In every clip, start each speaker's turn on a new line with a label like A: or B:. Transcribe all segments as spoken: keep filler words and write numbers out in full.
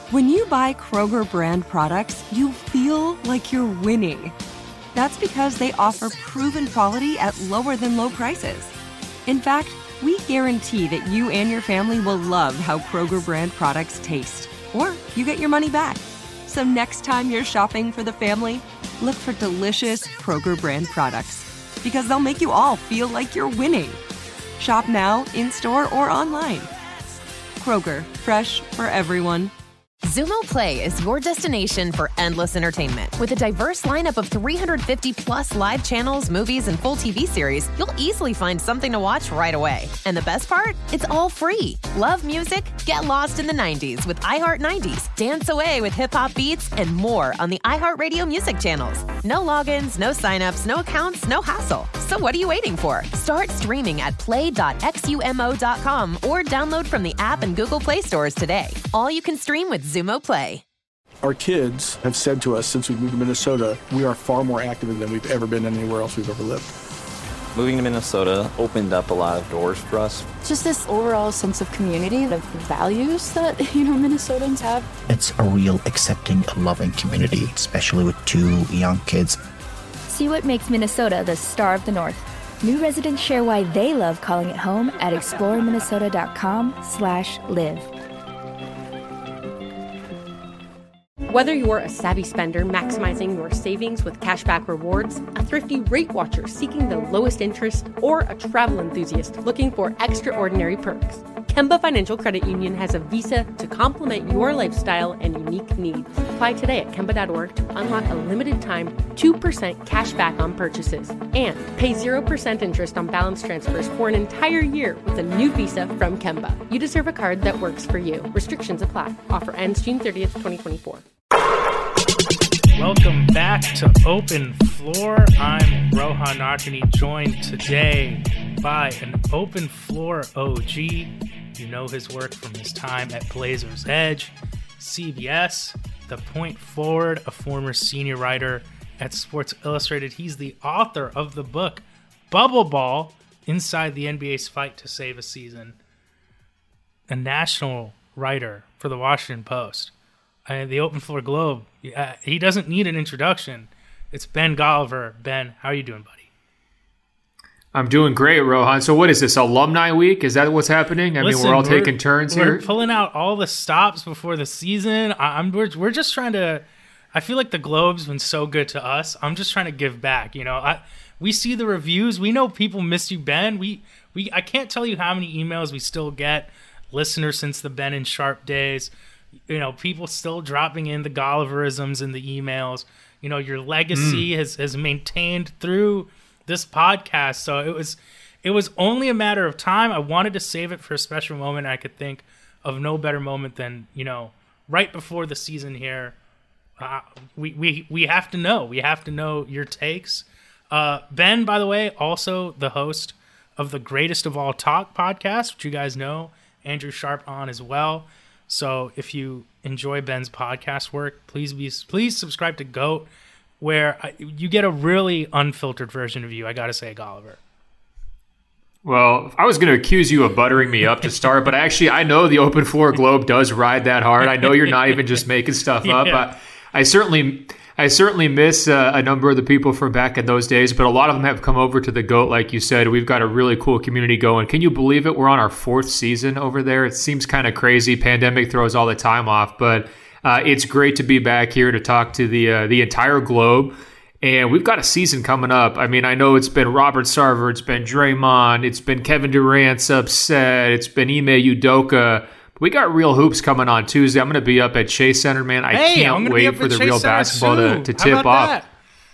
A: When you buy Kroger brand products, you feel like you're winning. That's because they offer proven quality at lower than low prices. In fact, we guarantee that you and your family will love how Kroger brand products taste, or you get your money back. So next time you're shopping for the family, look for delicious Kroger brand products, because they'll make you all feel like you're winning. Shop now, in-store, or online. Kroger, fresh for everyone.
B: Xumo Play is your destination for endless entertainment. With a diverse lineup of three hundred fifty plus live channels, movies, and full T V series, you'll easily find something to watch right away. And the best part? It's all free. Love music? Get lost in the nineties with iHeart nineties. Dance away with hip-hop beats and more on the iHeartRadio music channels. No logins, no signups, no accounts, no hassle. So what are you waiting for? Start streaming at play dot xumo dot com or download from the app and Google Play stores today. All you can stream with Xumo Play.
C: Our kids have said to us since we moved to Minnesota, we are far more active than we've ever been anywhere else we've ever lived.
D: Moving to Minnesota opened up a lot of doors for us.
E: Just this overall sense of community, of values that, you know, Minnesotans have.
F: It's a real accepting and loving community, especially with two young kids.
G: See what makes Minnesota the star of the North. New residents share why they love calling it home at explore minnesota dot com slash live.
H: Whether you're a savvy spender maximizing your savings with cashback rewards, a thrifty rate watcher seeking the lowest interest, or a travel enthusiast looking for extraordinary perks, Kemba Financial Credit Union has a visa to complement your lifestyle and unique needs. Apply today at kemba dot org to unlock a limited time two percent cash back on purchases and pay zero percent interest on balance transfers for an entire year with a new visa from Kemba. You deserve a card that works for you. Restrictions apply. Offer ends June thirtieth, twenty twenty-four.
I: Welcome back to Open Floor. I'm Rohan Nartani, joined today by an Open Floor O G. You know his work from his time at Blazers Edge, C B S, The Point Forward, a former senior writer at Sports Illustrated. He's the author of the book Bubble Ball, Inside the N B A's Fight to Save a Season, a national writer for the Washington Post. Uh, the Open Floor Globe, uh, he doesn't need an introduction. It's Ben Golliver. Ben, how are you doing, buddy?
J: I'm doing great, Rohan. So what is this, Alumni Week? Is that what's happening? I
I: Listen,
J: mean, we're all
I: we're,
J: taking turns
I: we're
J: here.
I: We're pulling out all the stops before the season. I, I'm we're, we're just trying to – I feel like the Globe's been so good to us. I'm just trying to give back. You know, I, we see the reviews. We know people miss you, Ben. We we I can't tell you how many emails we still get, listeners since the Ben and Sharp days. You know, people still dropping in the Golliverisms in the emails. You know, your legacy mm. has, has maintained through this podcast. So it was it was only a matter of time. I wanted to save it for a special moment. I could think of no better moment than, you know, right before the season here. Uh, we, we, we have to know. We have to know your takes. Uh, Ben, by the way, also the host of the Greatest of All Talk podcast, which you guys know. Andrew Sharp on as well. So if you enjoy Ben's podcast work, please be please subscribe to GOAT, where I, you get a really unfiltered version of you, I got to say, Golliver.
J: Well, I was going to accuse you of buttering me up to start, but actually I know the Open Floor Globe does ride that hard. I know you're not even just making stuff up.
I: Yeah.
J: I, I certainly I certainly miss uh, a number of the people from back in those days, but a lot of them have come over to the GOAT, like you said. We've got a really cool community going. Can you believe it? We're on our fourth season over there. It seems kind of crazy. Pandemic throws all the time off, but uh, it's great to be back here to talk to the uh, the entire Globe. And we've got a season coming up. I mean, I know it's been Robert Sarver, it's been Draymond, it's been Kevin Durant's upset, it's been Ime Udoka. We got real hoops coming on Tuesday. I'm going to be up at Chase Center, man. I
I: hey,
J: can't wait for the
I: Chase
J: real
I: Center
J: basketball
I: too.
J: to, to tip off.
I: That?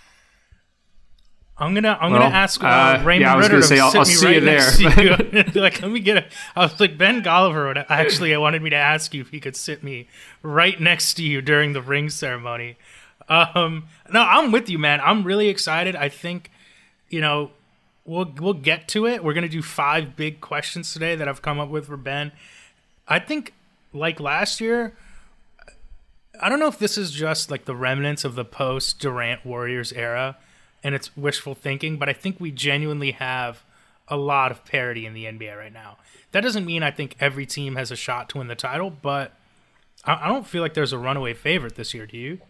I: I'm gonna I'm
J: well,
I: gonna ask uh,
J: uh,
I: Raymond
J: yeah, I was
I: Ritter
J: gonna say,
I: to
J: I'll,
I: sit
J: I'll
I: me
J: see
I: right
J: you
I: next
J: there.
I: to you. Like, let me get a. I was like, Ben Golliver would actually. I wanted me to ask you if he could sit me right next to you during the ring ceremony. Um, no, I'm with you, man. I'm really excited. I think, you know, we'll we'll get to it. We're gonna do five big questions today that I've come up with for Ben. I think, like last year, I don't know if this is just like the remnants of the post Durant Warriors era and it's wishful thinking, but I think we genuinely have a lot of parity in the N B A right now. That doesn't mean I think every team has a shot to win the title, but I, I don't feel like there's a runaway favorite this year. Do you?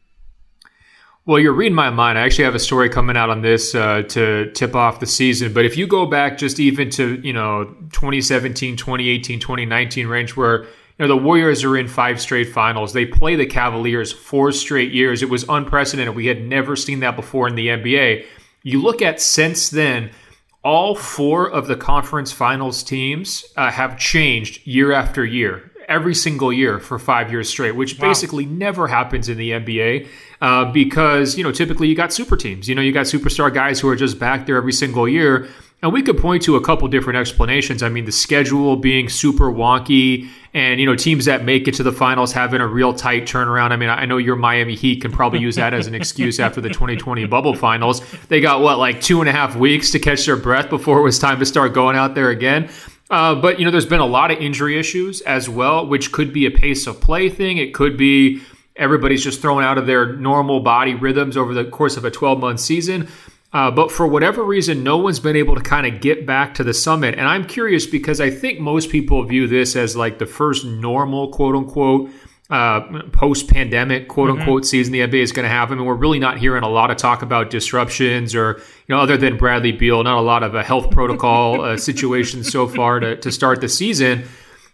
J: Well, you're reading my mind. I actually have a story coming out on this uh, to tip off the season. But if you go back just even to, you know, twenty seventeen, twenty eighteen, twenty nineteen range where, you know, the Warriors are in five straight finals. They play the Cavaliers four straight years. It was unprecedented. We had never seen that before in the N B A. You look at since then, all four of the conference finals teams uh, have changed year after year. Every single year for five years straight, which wow. basically never happens in the N B A uh, because, you know, typically you got super teams. You know, you got superstar guys who are just back there every single year. And we could point to a couple different explanations. I mean, the schedule being super wonky and, you know, teams that make it to the finals having a real tight turnaround. I mean, I know your Miami Heat can probably use that as an excuse after the twenty twenty bubble finals. They got, what, like two and a half weeks to catch their breath before it was time to start going out there again. Uh, but, you know, there's been a lot of injury issues as well, which could be a pace of play thing. It could be everybody's just thrown out of their normal body rhythms over the course of a twelve-month season. Uh, but for whatever reason, no one's been able to kind of get back to the summit. And I'm curious because I think most people view this as like the first normal, quote-unquote, uh, post-pandemic, quote-unquote, mm-hmm. season the N B A is going to have. I mean, we're really not hearing a lot of talk about disruptions or, you know, other than Bradley Beal, not a lot of a health protocol uh, situations so far to, to start the season.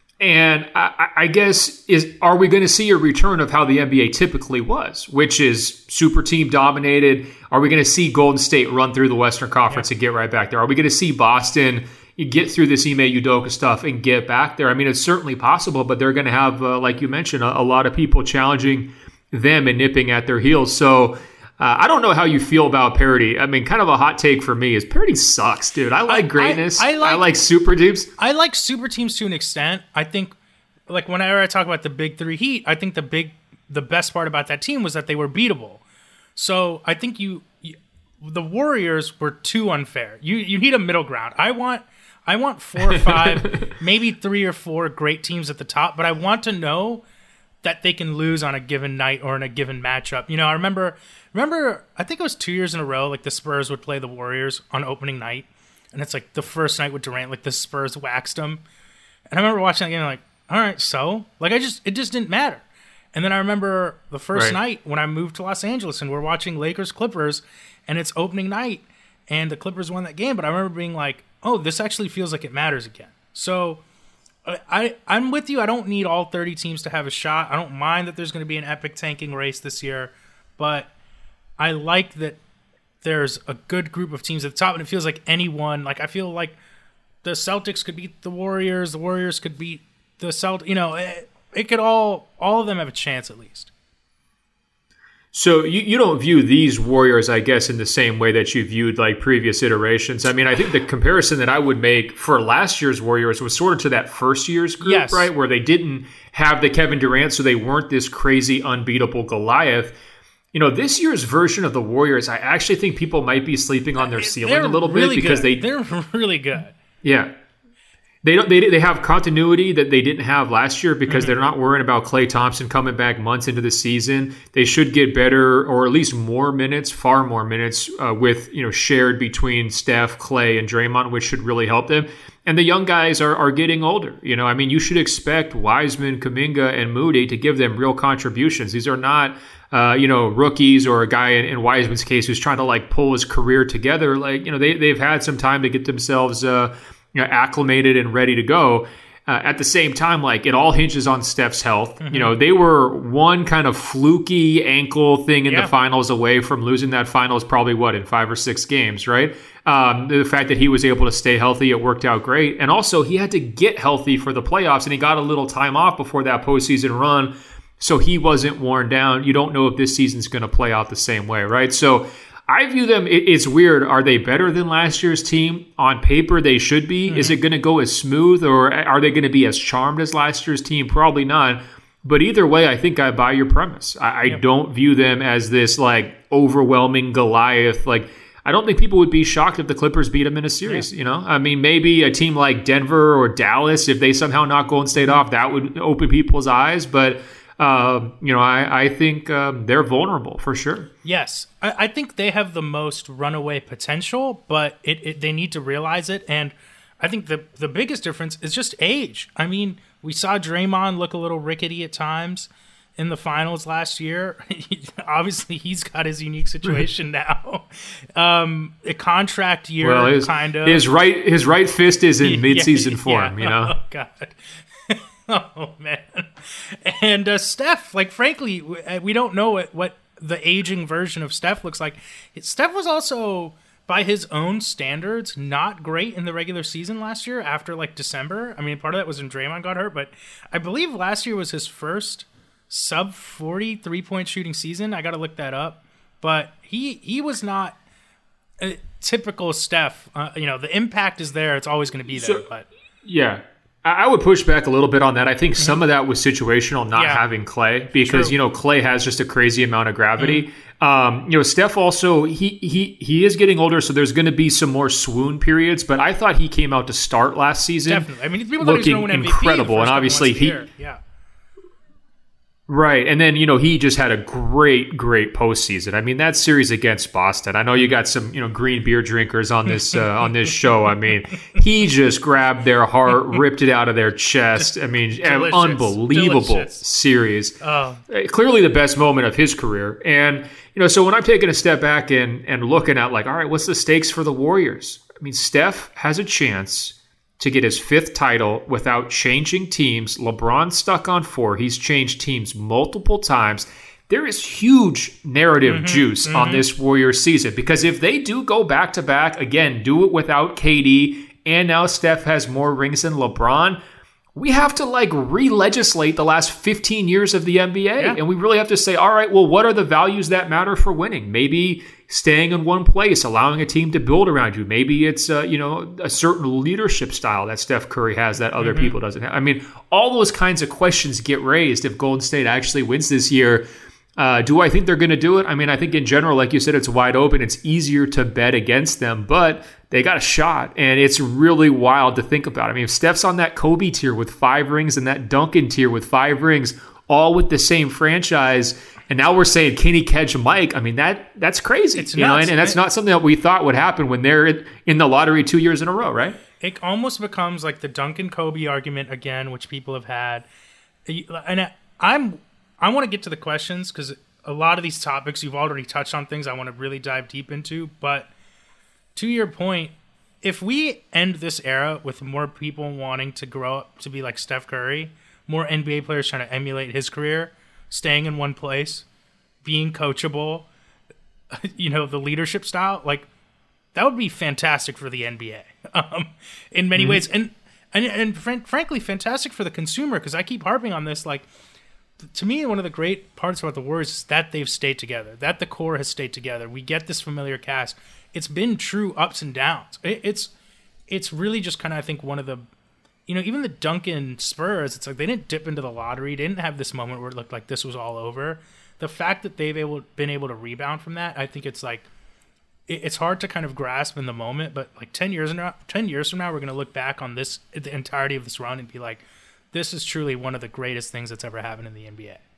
J: And I, I guess, is are we going to see a return of how the N B A typically was, which is super team dominated? Are we going to see Golden State run through the Western Conference yeah. and get right back there? Are we going to see Boston you get through this Ime Udoka stuff and get back there? I mean, it's certainly possible, but they're going to have, uh, like you mentioned, a, a lot of people challenging them and nipping at their heels. So uh, I don't know how you feel about parity. I mean, kind of a hot take for me is parity sucks, dude. I like I, greatness. I, I, like, I like super teams.
I: I like super teams to an extent. I think, like, whenever I talk about the big three Heat, I think the big, the best part about that team was that they were beatable. So I think you, you the Warriors were too unfair. You you need a middle ground. I want I want four or five, maybe three or four great teams at the top, but I want to know that they can lose on a given night or in a given matchup. You know, I remember, remember, I think it was two years in a row, like the Spurs would play the Warriors on opening night, and it's like the first night with Durant, like the Spurs waxed them. And I remember watching that game, like, all right, so? Like, I just, it just didn't matter. And then I remember the first right. night when I moved to Los Angeles and we're watching Lakers-Clippers, and it's opening night, and the Clippers won that game, but I remember being like, oh, this actually feels like it matters again. So I, I'm with you. I don't need all thirty teams to have a shot. I don't mind that there's going to be an epic tanking race this year, but I like that there's a good group of teams at the top, and it feels like anyone, like I feel like the Celtics could beat the Warriors, the Warriors could beat the Celtics, you know, it, it could all, all of them have a chance at least.
J: So you, you don't view these Warriors, I guess, in the same way that you viewed like previous iterations. I mean, I think the comparison that I would make for last year's Warriors was sort of to that first year's group, yes. right? Where they didn't have the Kevin Durant, so they weren't this crazy, unbeatable Goliath. You know, this year's version of the Warriors, I actually think people might be sleeping on their ceiling They're a little really bit because
I: good.
J: they
I: They're really good.
J: Yeah. They don't. They they have continuity that they didn't have last year because mm-hmm. they're not worrying about Klay Thompson coming back months into the season. They should get better or at least more minutes, far more minutes, uh, with you know shared between Steph, Klay, and Draymond, which should really help them. And the young guys are are getting older. You know, I mean, you should expect Wiseman, Kuminga, and Moody to give them real contributions. These are not uh, you know rookies or a guy in, in Wiseman's case who's trying to like pull his career together. Like you know, they they've had some time to get themselves. Uh, You know, acclimated and ready to go. Uh, at the same time, like it all hinges on Steph's health. Mm-hmm. You know, they were one kind of fluky ankle thing in yeah. the finals away from losing that finals probably, what, in five or six games, right? Um, the fact that he was able to stay healthy, it worked out great. And also, he had to get healthy for the playoffs, and he got a little time off before that postseason run, so he wasn't worn down. You don't know if this season's going to play out the same way, right? So I view them, it's weird. Are they better than last year's team? On paper, they should be. Mm-hmm. Is it going to go as smooth, or are they going to be as charmed as last year's team? Probably not. But either way, I think I buy your premise. I, I yep. don't view them as this like overwhelming Goliath. Like, I don't think people would be shocked if the Clippers beat them in a series. Yeah. You know, I mean, maybe a team like Denver or Dallas, if they somehow knock Golden State off, that would open people's eyes. But Uh, you know, I, I think um, they're vulnerable for sure.
I: Yes. I, I think they have the most runaway potential, but it, it they need to realize it. And I think the the biggest difference is just age. I mean, We saw Draymond look a little rickety at times in the finals last year. Obviously, he's got his unique situation now. Um, a contract year,
J: well, his,
I: kind of.
J: His right, his right fist is in midseason
I: yeah,
J: form,
I: yeah.
J: you know?
I: Oh, God. Oh, man. And uh, Steph, like, frankly, we don't know what, what the aging version of Steph looks like. Steph was also, by his own standards, not great in the regular season last year after, like, December. I mean, part of that was when Draymond got hurt, but I believe last year was his first sub forty three-point shooting season. I got to look that up. But he he was not a typical Steph. Uh, you know, the impact is there. It's always going to be there.
J: So,
I: but
J: yeah. I would push back a little bit on that. I think mm-hmm. some of that was situational, not
I: yeah.
J: having Clay, because
I: True.
J: you know Clay has just a crazy amount of gravity. Mm-hmm. Um, you know, Steph also he he he is getting older, so there's going to be some more swoon periods. But I thought he came out to start last season,
I: definitely. I mean, people thought
J: looking
I: he was going to win M V P
J: incredible, and obviously he.
I: Yeah.
J: Right, and then, you know, he just had a great, great postseason. I mean, that series against Boston, I know you got some, you know, green beer drinkers on this uh, on this show. I mean, he just grabbed their heart, ripped it out of their chest. I mean,
I: Delicious.
J: unbelievable
I: Delicious.
J: series.
I: Oh.
J: Clearly the best moment of his career. And, you know, so when I'm taking a step back and, and looking at, like, all right, what's the stakes for the Warriors? I mean, Steph has a chance to get his fifth title without changing teams. LeBron's stuck on four. He's changed teams multiple times. There is huge narrative
I: mm-hmm,
J: juice
I: mm-hmm.
J: on this Warriors season, because if they do go back-to-back, again, do it without K D, and now Steph has more rings than LeBron, we have to, like, re-legislate the last fifteen years of the N B A.
I: Yeah.
J: And we really have to say, all right, well, what are the values that matter for winning? Maybe staying in one place, allowing a team to build around you. Maybe it's, uh, you know, a certain leadership style that Steph Curry has that other mm-hmm. people doesn't have. I mean, all those kinds of questions get raised if Golden State actually wins this year. Uh, do I think they're going to do it? I mean, I think in general, like you said, it's wide open. It's easier to bet against them, but they got a shot, and it's really wild to think about. I mean, if Steph's on that Kobe tier with five rings and that Duncan tier with five rings, all with the same franchise, and now we're saying, can he catch Mike? I mean, that that's crazy.
I: It's
J: you know,
I: nuts.
J: and, and that's not something that we thought would happen when they're in the lottery two years in a row, right?
I: It almost becomes like the Duncan Kobe argument again, which people have had. And I'm I want to get to the questions, because a lot of these topics you've already touched on, things I want to really dive deep into. But to your point, if we end this era with more people wanting to grow up to be like Steph Curry, more N B A players trying to emulate his career, staying in one place, being coachable, you know, the leadership style, like, that would be fantastic for the N B A um, in many mm-hmm. ways. And, and, and fr- frankly, fantastic for the consumer, because I keep harping on this. Like, to me, one of the great parts about the Warriors is that they've stayed together, that the core has stayed together. We get this familiar cast. It's been true ups and downs. It, it's it's really just kind of, I think, one of the, you know, even the Duncan Spurs, it's like they didn't dip into the lottery. They didn't have this moment where it looked like this was all over. The fact that they've able, been able to rebound from that, I think it's like, it, it's hard to kind of grasp in the moment, but like ten years from now, ten years from now, we're going to look back on this, the entirety of this run, and be like, this is truly one of the greatest things that's ever happened in the N B A.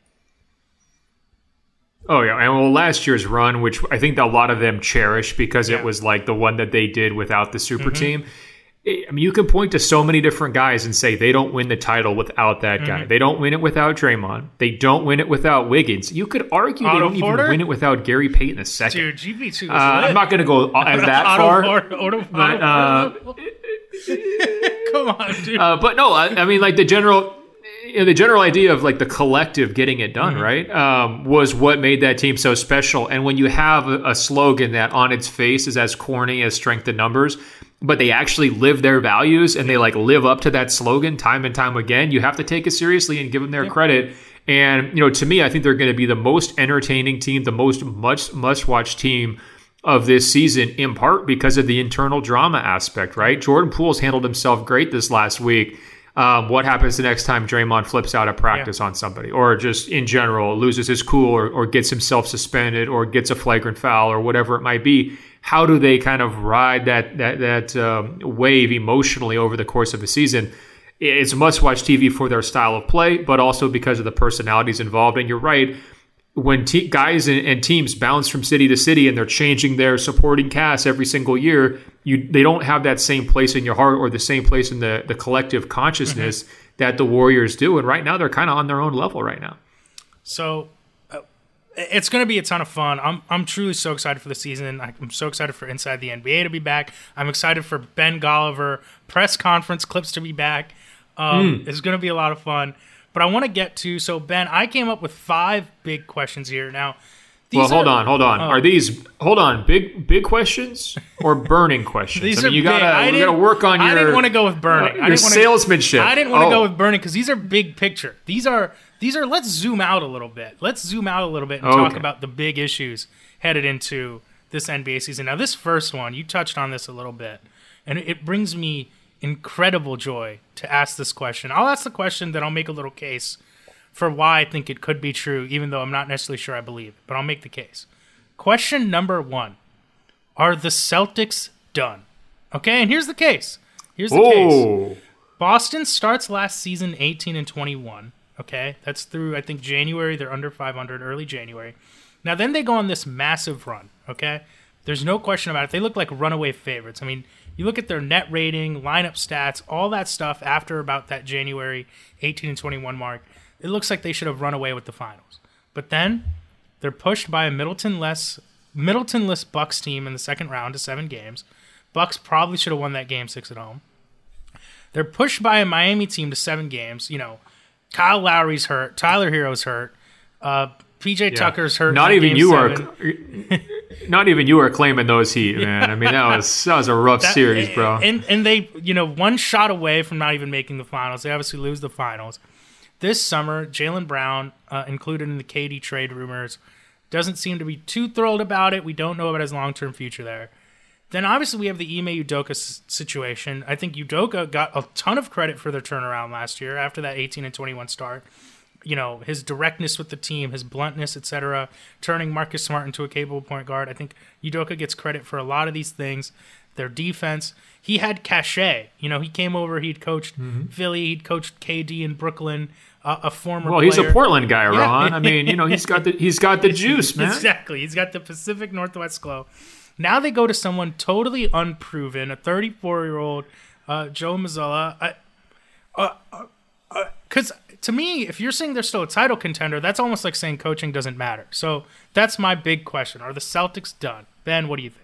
J: Oh, yeah. And well, last year's run, which I think a lot of them cherish because yeah. it was like the one that they did without the super mm-hmm. team. I mean, you can point to so many different guys and say they don't win the title without that guy. Mm-hmm. They don't win it without Draymond. They don't win it without Wiggins. You could argue Otto they don't Porter? even win it without Gary Payton the second.
I: Dude, G P two
J: uh, I'm not going to go as that
I: Otto
J: far.
I: Porter, Otto
J: but, uh,
I: come on, dude.
J: Uh, but no, I, I mean, like the general... You know, the general idea of like the collective getting it done, mm-hmm. right, um, was what made that team so special. And when you have a, a slogan that on its face is as corny as strength in numbers, but they actually live their values and they like live up to that slogan time and time again, you have to take it seriously and give them their yeah. credit. And, you know, to me, I think they're going to be the most entertaining team, the most much must-watch team of this season, in part because of the internal drama aspect, right? Jordan Poole's handled himself great this last week. Um, what happens the next time Draymond flips out at practice yeah. on somebody, or just in general loses his cool, or, or gets himself suspended, or gets a flagrant foul, or whatever it might be? How do they kind of ride that that that um, wave emotionally over the course of a season? It's must-watch T V for their style of play, but also because of the personalities involved. And you're right, when te- guys and, and teams bounce from city to city and they're changing their supporting cast every single year, you they don't have that same place in your heart or the same place in the, the collective consciousness mm-hmm. that the Warriors do. And right now they're kind of on their own level right now.
I: So uh, it's going to be a ton of fun. I'm I'm truly so excited for the season. I'm so excited for Inside the N B A to be back. I'm excited for Ben Golliver press conference clips to be back. Um, mm. It's going to be a lot of fun. But I want to get to, so Ben, I came up with five big questions here. Now, these
J: well, hold
I: are,
J: on, hold on. Uh, are these, hold on, big big questions or burning questions?
I: These
J: I mean,
I: are
J: you gotta,
I: big.
J: you gotta work on your,
I: I didn't want to go with burning.
J: Uh, your
I: I didn't
J: salesmanship.
I: Wanna, I didn't want to
J: oh.
I: go with burning because these are big picture. These are, these are, let's zoom out a little bit. Let's zoom out a little bit and
J: okay.
I: talk about the big issues headed into this N B A season. Now, this first one, you touched on this a little bit, and it brings me incredible joy to ask this question. I'll ask the question, then I'll make a little case for why I think it could be true, even though I'm not necessarily sure I believe it, but I'll make the case. Question number one, are the Celtics done? Okay, and here's the case. Here's the
J: oh.
I: case. Boston starts last season eighteen and twenty-one, okay? That's through, I think, January. They're under five hundred, early January. Now, then they go on this massive run, okay? There's no question about it. They look like runaway favorites. I mean, you look at their net rating, lineup stats, all that stuff after about that January eighteen and twenty-one mark. It looks like they should have run away with the finals. But then they're pushed by a Middleton-less Middleton-less Bucks team in the second round to seven games. Bucks probably should have won that game six at home. They're pushed by a Miami team to seven games. You know, Kyle Lowry's hurt. Tyler Hero's hurt. Uh, P J yeah. Tucker's hurt.
J: Not even you
I: seven.
J: are. Not even you are claiming those heat, man. Yeah. I mean, that was that was a rough that, series, bro.
I: And and they, you know, one shot away from not even making the finals. They obviously lose the finals. This summer, Jaylen Brown, uh, included in the K D trade rumors, doesn't seem to be too thrilled about it. We don't know about his long-term future there. Then obviously we have the Ime Udoka s- situation. I think Udoka got a ton of credit for their turnaround last year after that eighteen and twenty-one start. You know, his directness with the team, his bluntness, et cetera, turning Marcus Smart into a capable point guard. I think Udoka gets credit for a lot of these things. Their defense. He had cachet. You know, he came over, he'd coached mm-hmm. Philly, he'd coached K D in Brooklyn, uh, a former
J: Well,
I: player.
J: he's a Portland guy, Ron. Yeah. I mean, you know, he's got the he's got the juice, man.
I: Exactly. He's got the Pacific Northwest glow. Now they go to someone totally unproven, a thirty-four-year-old uh, Joe Mazzulla. I, uh, uh, because to me, if you're saying they're still a title contender, that's almost like saying coaching doesn't matter. So that's my big question. Are the Celtics done? Ben, what do you think?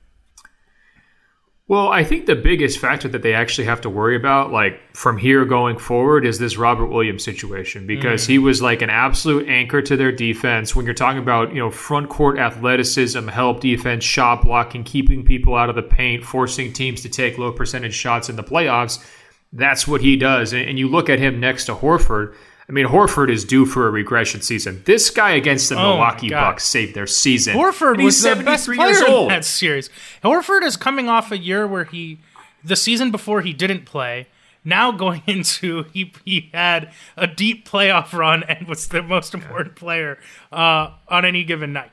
J: Well, I think the biggest factor that they actually have to worry about, like from here going forward, is this Robert Williams situation, because mm. he was like an absolute anchor to their defense. When you're talking about, you know, front court athleticism, help defense, shot blocking, keeping people out of the paint, forcing teams to take low percentage shots in the playoffs, that's what he does. And, and you look at him next to Horford. I mean, Horford is due for a regression season. This guy against the oh Milwaukee Bucks saved their season.
I: Horford was the best player
J: years old.
I: in that series. Horford is coming off a year where he, the season before he didn't play, now going into, he he had a deep playoff run and was the most important player uh, on any given night.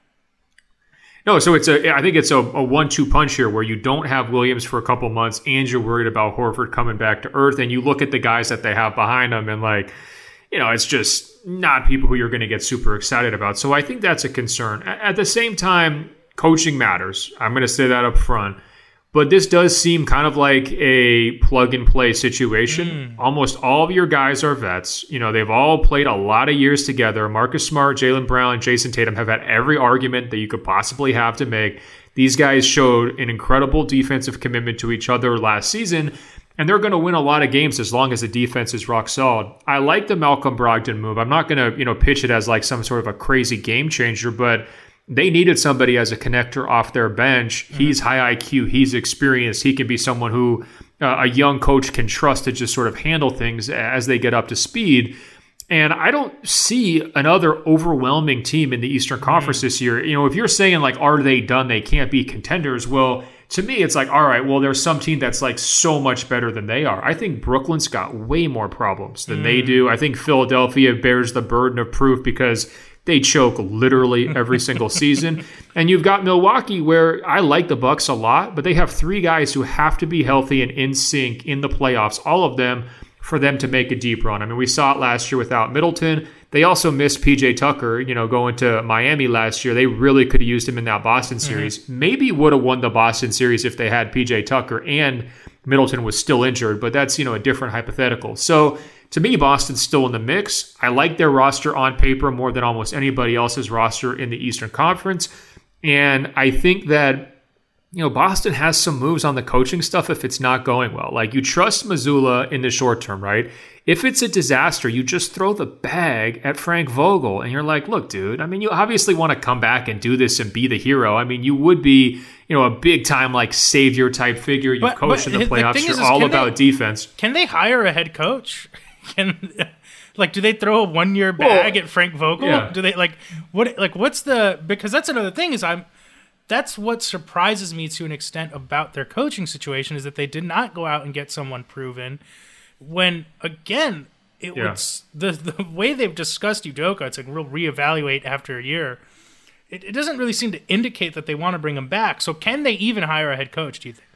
J: No, so it's a. I think it's a, a one two punch here where you don't have Williams for a couple months and you're worried about Horford coming back to earth, and you look at the guys that they have behind them and like, you know, it's just not people who you're going to get super excited about. So I think that's a concern. At the same time, coaching matters. I'm going to say that up front. But this does seem kind of like a plug-and-play situation. Mm. Almost all of your guys are vets. You know, they've all played a lot of years together. Marcus Smart, Jaylen Brown, and Jason Tatum have had every argument that you could possibly have to make. These guys showed an incredible defensive commitment to each other last season, and they're going to win a lot of games as long as the defense is rock solid. I like the Malcolm Brogdon move. I'm not going to, you know, pitch it as like some sort of a crazy game changer, but they needed somebody as a connector off their bench. Mm-hmm. He's high I Q. He's experienced. He can be someone who uh, a young coach can trust to just sort of handle things as they get up to speed. And I don't see another overwhelming team in the Eastern mm-hmm. Conference this year. You know, if you're saying like, are they done? They can't be contenders. Well, to me, it's like, all right, well, there's some team that's like so much better than they are. I think Brooklyn's got way more problems than mm. they do. I think Philadelphia bears the burden of proof because they choke literally every single season. And you've got Milwaukee, where I like the Bucks a lot, but they have three guys who have to be healthy and in sync in the playoffs, all of them, for them to make a deep run. I mean, we saw it last year without Middleton. They also missed P J Tucker, you know, going to Miami last year. They really could have used him in that Boston series. Mm-hmm. Maybe would have won the Boston series if they had P J Tucker and Middleton was still injured, but that's, you know, a different hypothetical. So to me, Boston's still in the mix. I like their roster on paper more than almost anybody else's roster in the Eastern Conference. And I think that, you know, Boston has some moves on the coaching stuff if it's not going well. Like, you trust Mazzulla in the short term, right? If it's a disaster, you just throw the bag at Frank Vogel and you're like, look, dude, I mean, you obviously want to come back and do this and be the hero. I mean, you would be, you know, a big time like savior type figure. You coach in the playoffs. The you're is, all about they, defense.
I: Can they hire a head coach? Can like, do they throw a one year bag well, at Frank Vogel? Yeah. Do they like what? Like, what's the? Because that's another thing is I'm. That's what surprises me to an extent about their coaching situation is that they did not go out and get someone proven. When again, it yeah. was the the way they've discussed Udoka. It's like real reevaluate after a year. It, it doesn't really seem to indicate that they want to bring him back. So can they even hire a head coach? Do you think?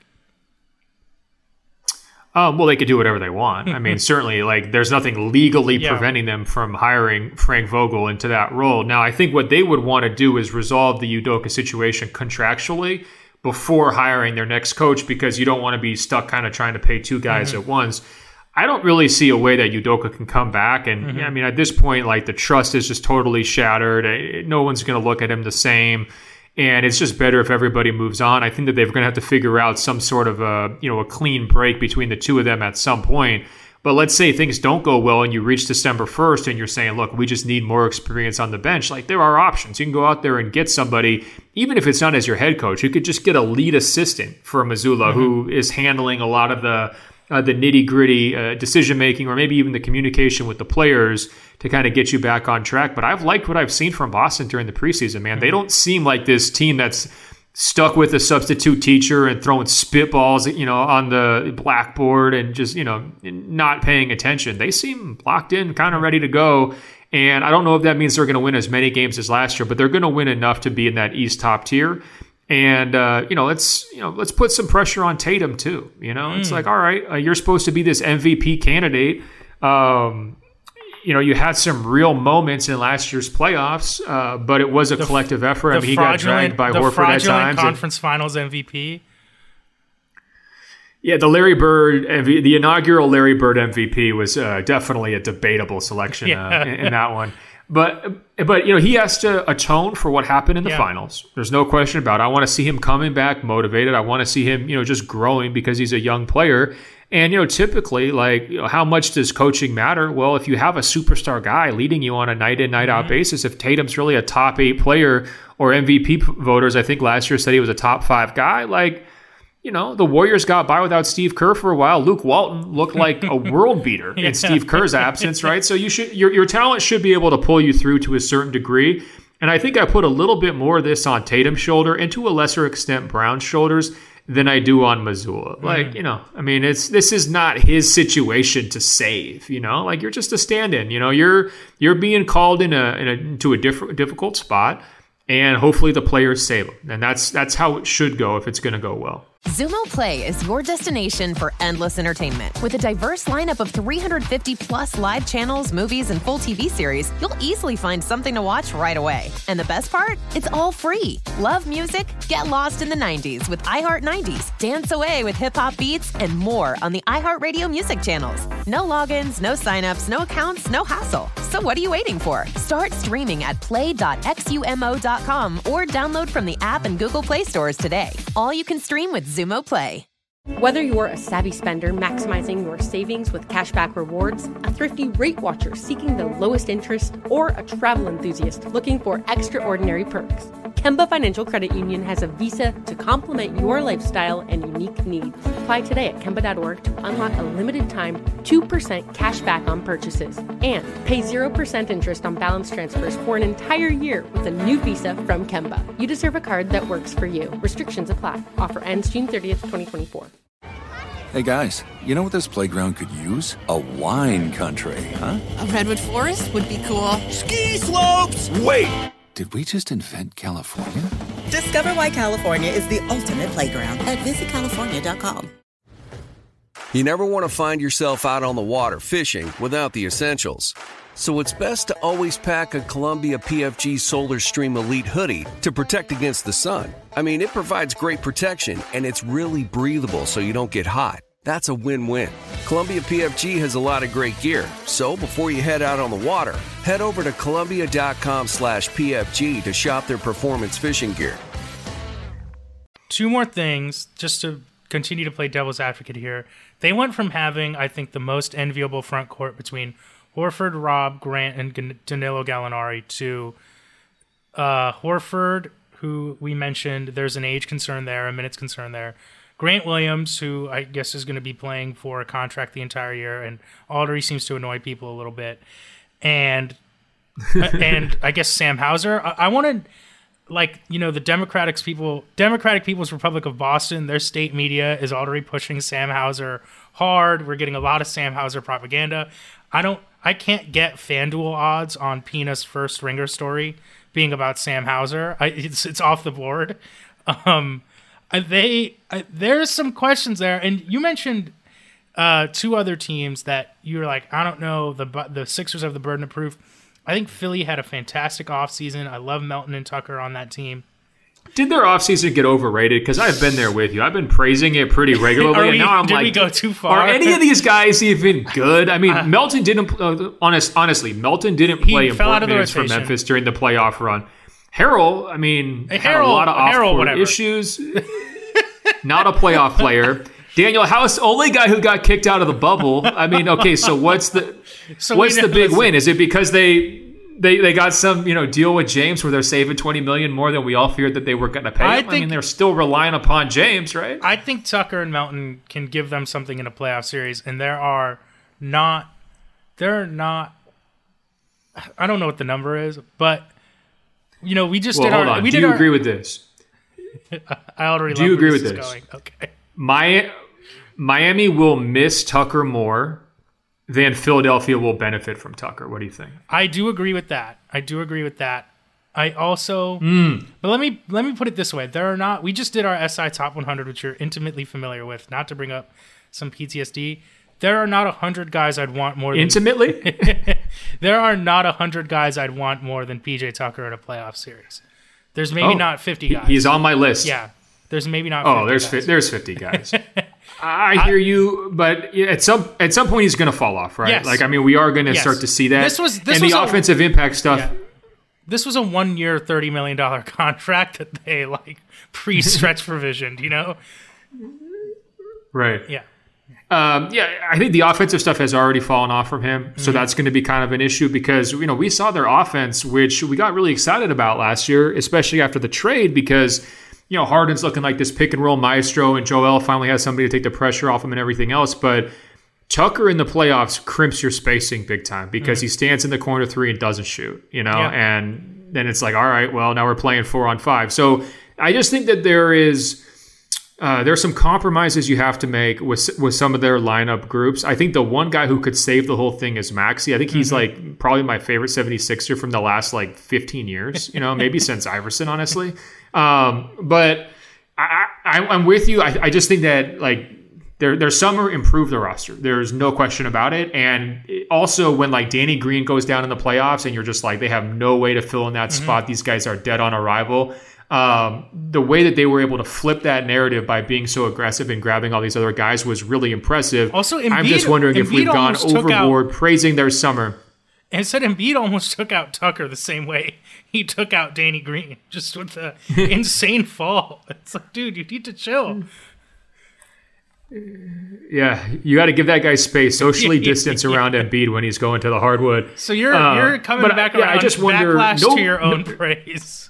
J: Um, well, they could do whatever they want. I mean, certainly, like, there's nothing legally yeah. preventing them from hiring Frank Vogel into that role. Now, I think what they would want to do is resolve the Udoka situation contractually before hiring their next coach, because you don't want to be stuck kind of trying to pay two guys mm-hmm. at once. I don't really see a way that Udoka can come back. And, mm-hmm. I mean, at this point, like, the trust is just totally shattered. No one's going to look at him the same. And it's just better if everybody moves on. I think that they're going to have to figure out some sort of a, you know, a clean break between the two of them at some point. But let's say things don't go well and you reach December first and you're saying, look, we just need more experience on the bench. Like, there are options. You can go out there and get somebody, even if it's not as your head coach. You could just get a lead assistant for Mazzulla mm-hmm. who is handling a lot of the uh, the nitty-gritty uh, decision-making, or maybe even the communication with the players to kind of get you back on track. But I've liked what I've seen from Boston during the preseason, man. Mm-hmm. They don't seem like this team that's stuck with a substitute teacher and throwing spitballs, you know, on the blackboard and just, you know, not paying attention. They seem locked in, kind of ready to go. And I don't know if that means they're going to win as many games as last year, but they're going to win enough to be in that East top tier. And, uh, you know, let's, you know, let's put some pressure on Tatum too. You know, mm. it's like, all right, uh, you're supposed to be this M V P candidate. Um, you know, you had some real moments in last year's playoffs, uh, but it was a the, collective effort. I mean, he got dragged by Horford at times.
I: The conference and, finals M V P.
J: Yeah, the Larry Bird, M V P, the inaugural Larry Bird M V P was uh, definitely a debatable selection yeah. uh, in, in that one. But, but you know, he has to atone for what happened in the yeah. finals. There's no question about it. I want to see him coming back motivated. I want to see him, you know, just growing because he's a young player. And, you know, typically, like, you know, how much does coaching matter? Well, if you have a superstar guy leading you on a night in, night out mm-hmm. basis, if Tatum's really a top eight player, or M V P voters, I think last year said he was a top five guy, like, you know, the Warriors got by without Steve Kerr for a while. Luke Walton looked like a world beater yeah. in Steve Kerr's absence, right? So you should your your talent should be able to pull you through to a certain degree. And I think I put a little bit more of this on Tatum's shoulder, and to a lesser extent Brown's shoulders, than I do on Mazzulla. Like, mm. you know, I mean, it's this is not his situation to save. You know, like, you're just a stand-in. You know, you're you're being called in a, in a into a diff- difficult spot, and hopefully the players save him. And that's that's how it should go if it's going to go well.
B: Xumo Play is your destination for endless entertainment. With a diverse lineup of three hundred fifty plus live channels, movies, and full T V series, you'll easily find something to watch right away. And the best part? It's all free. Love music? Get lost in the nineties with iHeart nineties. Dance away with hip-hop beats and more on the iHeartRadio music channels. No logins, no signups, no accounts, no hassle. So what are you waiting for? Start streaming at play dot x u m o dot com or download from the app and Google Play stores today. All you can stream with Xumo Play.
H: Whether you're a savvy spender maximizing your savings with cashback rewards, a thrifty rate watcher seeking the lowest interest, or a travel enthusiast looking for extraordinary perks, Kemba Financial Credit Union has a visa to complement your lifestyle and unique needs. Apply today at Kemba dot org to unlock a limited time two percent cash back on purchases and pay zero percent interest on balance transfers for an entire year with a new visa from Kemba. You deserve a card that works for you. Restrictions apply. Offer ends June thirtieth, twenty twenty-four.
K: Hey guys, you know what this playground could use? A wine country, huh?
L: A redwood forest would be cool.
K: Ski slopes! Wait! Did we just invent California?
M: Discover why California is the ultimate playground at visit california dot com.
N: You never want to find yourself out on the water fishing without the essentials. So it's best to always pack a Columbia P F G Solar Stream Elite hoodie to protect against the sun. I mean, it provides great protection, and it's really breathable so you don't get hot. That's a win-win. Columbia P F G has a lot of great gear, so before you head out on the water, head over to Columbia.com slash PFG to shop their performance fishing gear.
I: Two more things, just to continue to play devil's advocate here. They went from having, I think, the most enviable front court between Horford, Robb, Grant, and Danilo Gallinari to uh, Horford, who we mentioned, there's an age concern there, a minutes concern there. Grant Williams, who I guess is going to be playing for a contract the entire year, and Aldery seems to annoy people a little bit. And and I guess Sam Hauser. I, I wanted, like, you know, the Democratic people, Democratic People's Republic of Boston, their state media is already pushing Sam Hauser hard. We're getting a lot of Sam Hauser propaganda. I don't, I can't get FanDuel odds on Pina's first Ringer story being about Sam Hauser. I, it's it's off the board. Um, they uh, there's some questions there, and you mentioned uh, two other teams that you were like, I don't know, the the Sixers have the burden of proof. I think Philly had a fantastic offseason. I love Melton and Tucker on that team.
J: Did their offseason get overrated? Because I've been there with you. I've been praising it pretty regularly,
I: we,
J: and now I'm
I: did
J: like,
I: we go too far?
J: Are any of these guys even good? I mean, uh, Melton didn't. Uh, honest, honestly, Melton didn't play important minutes for Memphis during the playoff run. Harrell, I mean,
I: hey,
J: had
I: Harrell,
J: a lot of off-court
I: whatever.
J: issues. Not a playoff player. Daniel House, only guy who got kicked out of the bubble. I mean, okay, so what's the so what's the big win? Is it because they? They they got some, you know, deal with James where they're saving twenty million dollars more than we all feared that they were going to pay him? I, think, I mean, they're still relying upon James, right?
I: I think Tucker and Melton can give them something in a playoff series, and there are not, there are not, I don't know what the number is, but, you know, we just
J: well,
I: did
J: hold
I: our...
J: on.
I: We
J: Do
I: did
J: you
I: our,
J: agree with this?
I: I already
J: Do
I: love
J: you agree
I: where
J: with
I: this
J: this?
I: Is going. Okay.
J: My, Miami will miss Tucker more then Philadelphia will benefit from Tucker. What do you think?
I: I do agree with that. I do agree with that. I also,
J: mm.
I: but let me let me put it this way: there are not. We just did our S I Top one hundred, which you're intimately familiar with. Not to bring up some P T S D. There are not a hundred guys I'd want more. Than,
J: Intimately,
I: there are not a hundred guys I'd want more than P J Tucker in a playoff series. There's maybe
J: oh,
I: not fifty guys.
J: He's on my list.
I: Yeah, there's maybe not.
J: Oh,
I: fifty
J: there's
I: guys.
J: Fi- there's fifty guys. I hear you, but at some at some point he's going to fall off, right?
I: Yes.
J: Like, I mean, we are going to
I: yes.
J: start to see that.
I: This was this
J: and
I: was
J: the
I: a,
J: offensive impact stuff.
I: Yeah. This was a one-year, thirty million dollars contract that they like pre-stretch provisioned. You know,
J: right?
I: Yeah,
J: um, yeah. I think the offensive stuff has already fallen off from him, so
I: mm-hmm.
J: that's going to be kind of an issue because you know we saw their offense, which we got really excited about last year, especially after the trade because. You know, Harden's looking like this pick and roll maestro, and Joel finally has somebody to take the pressure off him and everything else. But Tucker in the playoffs crimps your spacing big time because mm-hmm. he stands in the corner three and doesn't shoot, you know, yeah. and then it's like, all right, well, now we're playing four on five. So I just think that there is uh, there's some compromises you have to make with with some of their lineup groups. I think the one guy who could save the whole thing is Maxey. I think he's mm-hmm. like probably my favorite seventy-sixer from the last like fifteen years, you know, maybe since Iverson, honestly. Um, but I, I, I'm with you. I, I just think that like their their summer improved the roster. There's no question about it. And it also when like Danny Green goes down in the playoffs and you're just like they have no way to fill in that mm-hmm. spot. These guys are dead on arrival. Um, the way that they were able to flip that narrative by being so aggressive and grabbing all these other guys was really impressive.
I: Also, Embiid,
J: I'm just wondering
I: Embiid
J: if we've gone overboard
I: out,
J: praising their summer.
I: And said Embiid almost took out Tucker the same way he took out Danny Green, just with the insane fall. It's like, dude, you need to chill.
J: Yeah, you got to give that guy space, socially distance around Embiid when he's going to the hardwood.
I: So you're
J: uh,
I: you're coming
J: but,
I: back
J: yeah,
I: around
J: I just wonder,
I: backlash
J: no,
I: to your own
J: no,
I: praise.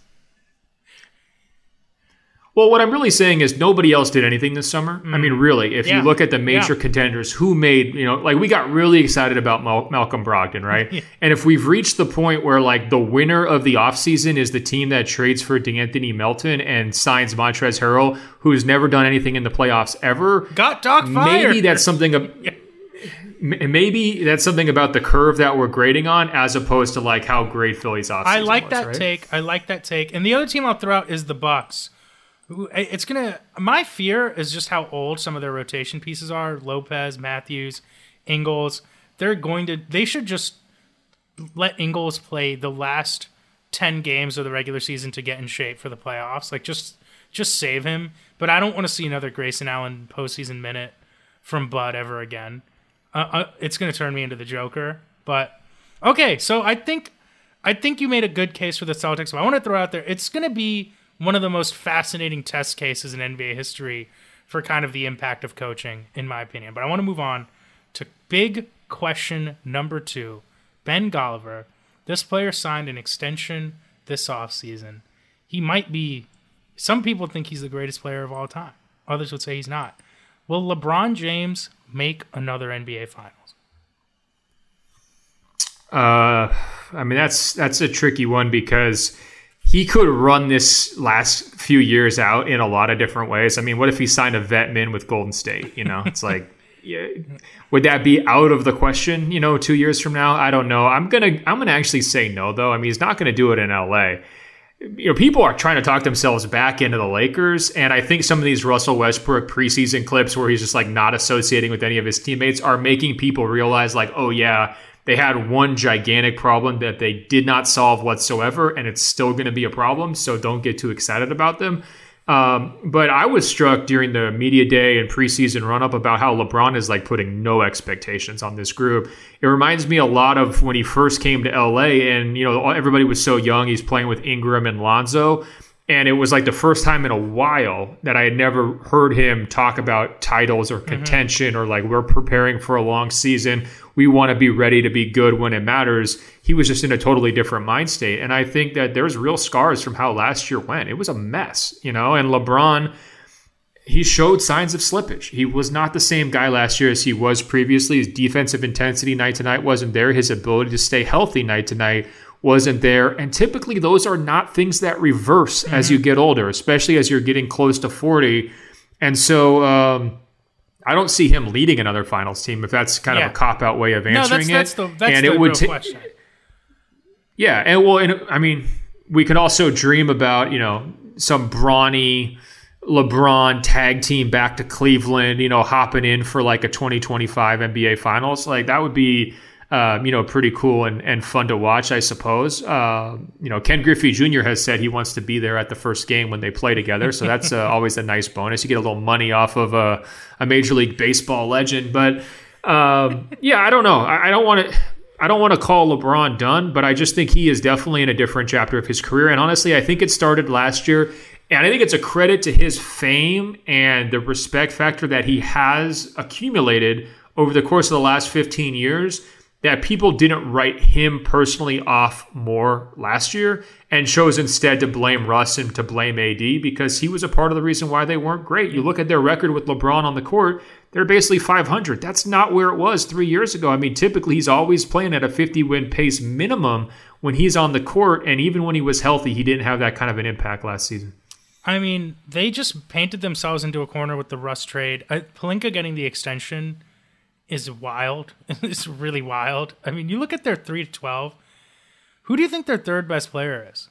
J: Well, what I'm really saying is nobody else did anything this summer. Mm. I mean, really, if
I: yeah.
J: you look at the major
I: yeah.
J: contenders, who made, you know, like we got really excited about Mal- Malcolm Brogdon, right? yeah. And if we've reached the point where like the winner of the offseason is the team that trades for DeAnthony Melton and signs Montrezl Harrell, who's never done anything in the playoffs ever.
I: Got Doc fired.
J: Maybe that's something of, yeah. Maybe that's something about the curve that we're grading on as opposed to like how great Philly's offseason was.
I: I like that
J: right?
I: take. I like that take. And the other team I'll throw out is the Bucks. It's gonna. My fear is just how old some of their rotation pieces are. Lopez, Matthews, Ingles. They're going to. They should just let Ingles play the last ten games of the regular season to get in shape for the playoffs. Like, just just save him. But I don't want to see another Grayson Allen postseason minute from Bud ever again. Uh, uh, it's going to turn me into the Joker. But okay, so I think I think you made a good case for the Celtics. But I want to throw out there, it's going to be one of the most fascinating test cases in N B A history for kind of the impact of coaching, in my opinion. But I want to move on to big question number two. Ben Golliver. This player signed an extension this offseason. He might be, some people think he's the greatest player of all time. Others would say he's not. Will LeBron James make another N B A Finals?
J: Uh, I mean, that's that's a tricky one because he could run this last few years out in a lot of different ways. I mean, what if he signed a vet min with Golden State? You know, it's like, yeah, would that be out of the question, you know, two years from now? I don't know. I'm going to I'm gonna actually say no, though. I mean, he's not going to do it in L A. You know, people are trying to talk themselves back into the Lakers, and I think some of these Russell Westbrook preseason clips where he's just like not associating with any of his teammates are making people realize like, oh yeah, they had one gigantic problem that they did not solve whatsoever, and it's still going to be a problem, so don't get too excited about them. Um, but I was struck during the media day and preseason run-up about how LeBron is like putting no expectations on this group. It reminds me a lot of when he first came to L A and, you know, everybody was so young. He's playing with Ingram and Lonzo. And it was like the first time in a while that I had never heard him talk about titles or contention mm-hmm. or like we're preparing for a long season. We want to be ready to be good when it matters. He was just in a totally different mind state. And I think that there's real scars from how last year went. It was a mess, you know, and LeBron, he showed signs of slippage. He was not the same guy last year as he was previously. His defensive intensity night to night wasn't there. His ability to stay healthy night to night wasn't there. And typically those are not things that reverse mm-hmm. as you get older, especially as you're getting close to forty. And so um, I don't see him leading another finals team if that's kind yeah. of a cop-out way of answering
I: no, that's,
J: it.
I: That's the, that's
J: and
I: the
J: it would
I: real
J: t-
I: question.
J: Yeah. And well, and, I mean, we could also dream about, you know, some brawny LeBron tag team back to Cleveland, you know, hopping in for like a twenty twenty-five N B A Finals. Like that would be, uh, you know, pretty cool and, and fun to watch, I suppose. Uh, you know, Ken Griffey Junior has said he wants to be there at the first game when they play together. So that's uh, always a nice bonus. You get a little money off of a, a Major League Baseball legend. But um, yeah, I don't know. I, I don't want to. I don't want to call LeBron done, but I just think he is definitely in a different chapter of his career. And honestly, I think it started last year. And I think it's a credit to his fame and the respect factor that he has accumulated over the course of the last fifteen years that people didn't write him personally off more last year and chose instead to blame Russ and to blame A D because he was a part of the reason why they weren't great. You look at their record with LeBron on the court, they're basically five hundred. That's not where it was three years ago. I mean, typically he's always playing at a fifty-win pace minimum when he's on the court, and even when he was healthy, he didn't have that kind of an impact last season.
I: I mean, they just painted themselves into a corner with the Russ trade. Uh, Pelinka getting the extension is wild. It's really wild. I mean, you look at their three to twelve. Who do you think their third best player is?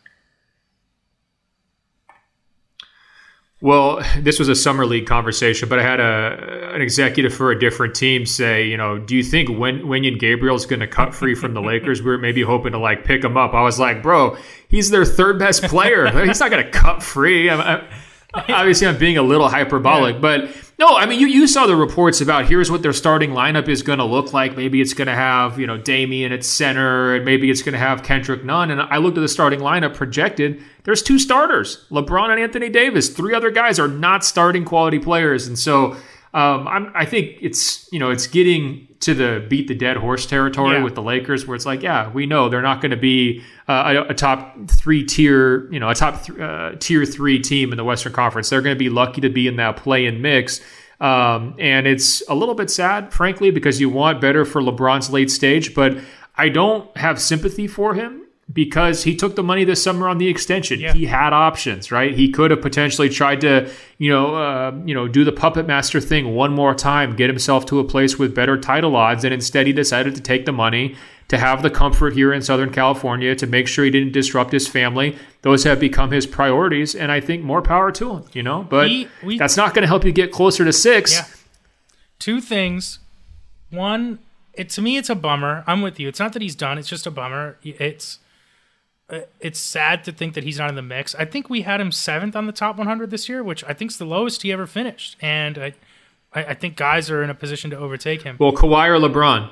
J: Well, this was a summer league conversation, but I had a an executive for a different team say, you know, do you think Win- Wenyen Gabriel's going to cut free from the Lakers? We were maybe hoping to like pick him up. I was like, bro, he's their third best player. He's not going to cut free. I'm, I'm, obviously, I'm being a little hyperbolic, yeah. but no, I mean, you, you saw the reports about here's what their starting lineup is going to look like. Maybe it's going to have, you know, Damian at center, and maybe it's going to have Kendrick Nunn. And I looked at the starting lineup projected. There's two starters, LeBron and Anthony Davis. Three other guys are not starting quality players. And so um, I'm, I think it's, you know, it's getting to the beat the dead horse territory yeah. with the Lakers where it's like, yeah, we know they're not going to be uh, a, a top three tier, you know, a top th- uh, tier three team in the Western Conference. They're going to be lucky to be in that play-in mix. Um, and it's a little bit sad, frankly, because you want better for LeBron's late stage, but I don't have sympathy for him because he took the money this summer on the extension. Yeah. He had options, right? He could have potentially tried to, you know, uh, you know, do the puppet master thing one more time, get himself to a place with better title odds, and instead he decided to take the money to have the comfort here in Southern California, to make sure he didn't disrupt his family. Those have become his priorities, and I think more power to him, you know? But we, we, that's not going to help you get closer to six.
I: Yeah. Two things. One, it to me, it's a bummer. I'm with you. It's not that he's done. It's just a bummer. It's it's sad to think that he's not in the mix. I think we had him seventh on the top one hundred this year, which I think is the lowest he ever finished. And I, I think guys are in a position to overtake him.
J: Well, Kawhi or LeBron?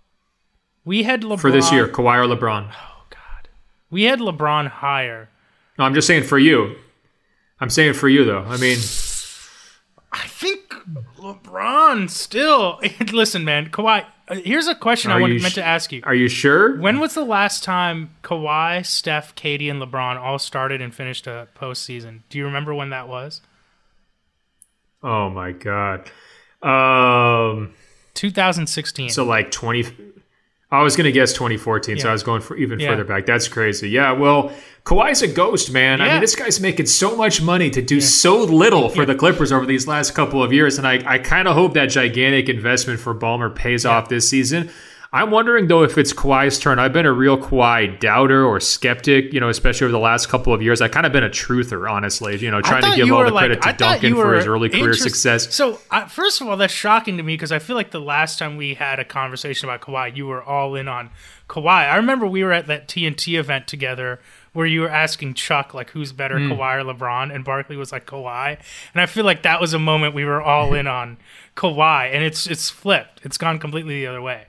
I: We had LeBron.
J: For this year, Kawhi or LeBron?
I: Oh, God. We had LeBron higher.
J: No, I'm just saying for you. I'm saying for you, though. I mean...
I: I think LeBron still... Listen, man, Kawhi... Here's a question I wanted, sh- meant to ask you.
J: Are you sure?
I: When was the last time Kawhi, Steph, K D, and LeBron all started and finished a postseason? Do you remember when that was?
J: Oh, my God. Um,
I: twenty sixteen.
J: So like twenty... I was going to guess twenty fourteen, yeah. So I was going for even yeah. further back. That's crazy. Yeah, well, Kawhi's a ghost, man. Yeah. I mean, this guy's making so much money to do yeah. so little for yeah. the Clippers over these last couple of years, and I, I kind of hope that gigantic investment for Ballmer pays yeah. off this season. I'm wondering, though, if it's Kawhi's turn. I've been a real Kawhi doubter or skeptic, you know, especially over the last couple of years. I've kind of been a truther, honestly, you know, trying to give all the like, credit to Duncan for his early career success.
I: So, uh, first of all, that's shocking to me because I feel like the last time we had a conversation about Kawhi, you were all in on Kawhi. I remember we were at that T N T event together where you were asking Chuck, like, who's better, mm. Kawhi or LeBron? And Barkley was like, Kawhi. And I feel like that was a moment we were all in on Kawhi. And it's it's flipped. It's gone completely the other way.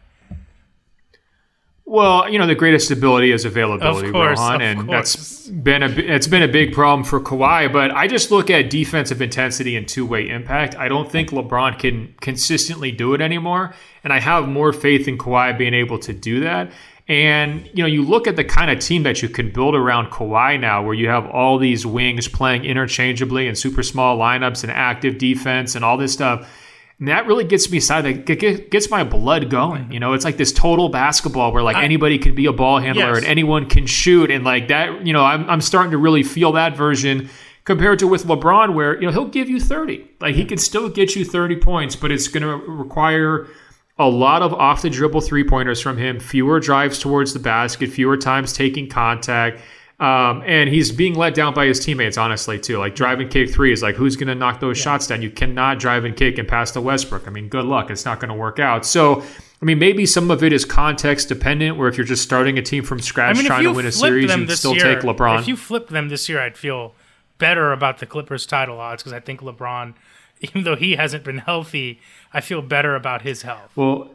J: Well, you know, the greatest ability is availability,
I: of course,
J: Rohan,
I: of
J: and
I: course.
J: that's been a it's been a big problem for Kawhi. But I just look at defensive intensity and two-way impact. I don't think LeBron can consistently do it anymore, and I have more faith in Kawhi being able to do that. And, you know, you look at the kind of team that you can build around Kawhi now, where you have all these wings playing interchangeably in super small lineups and active defense and all this stuff. And that really gets me excited. It gets my blood going. You know, it's like this total basketball where like I, anybody can be a ball handler yes. and anyone can shoot. And like that, you know, I'm I'm starting to really feel that version compared to with LeBron where, you know, he'll give you thirty. Like he can still get you thirty points, but it's going to require a lot of off the dribble three pointers from him, fewer drives towards the basket, fewer times taking contact. Um, and he's being let down by his teammates, honestly, too. Like, drive and kick three is like, who's going to knock those yeah. shots down? You cannot drive and kick and pass to Westbrook. I mean, good luck. It's not going to work out. So, I mean, maybe some of it is context dependent, where if you're just starting a team from scratch I mean, trying to win a series, you'd still year, take LeBron.
I: If you flip them this year, I'd feel better about the Clippers title odds because I think LeBron, even though he hasn't been healthy, I feel better about his health.
J: Well,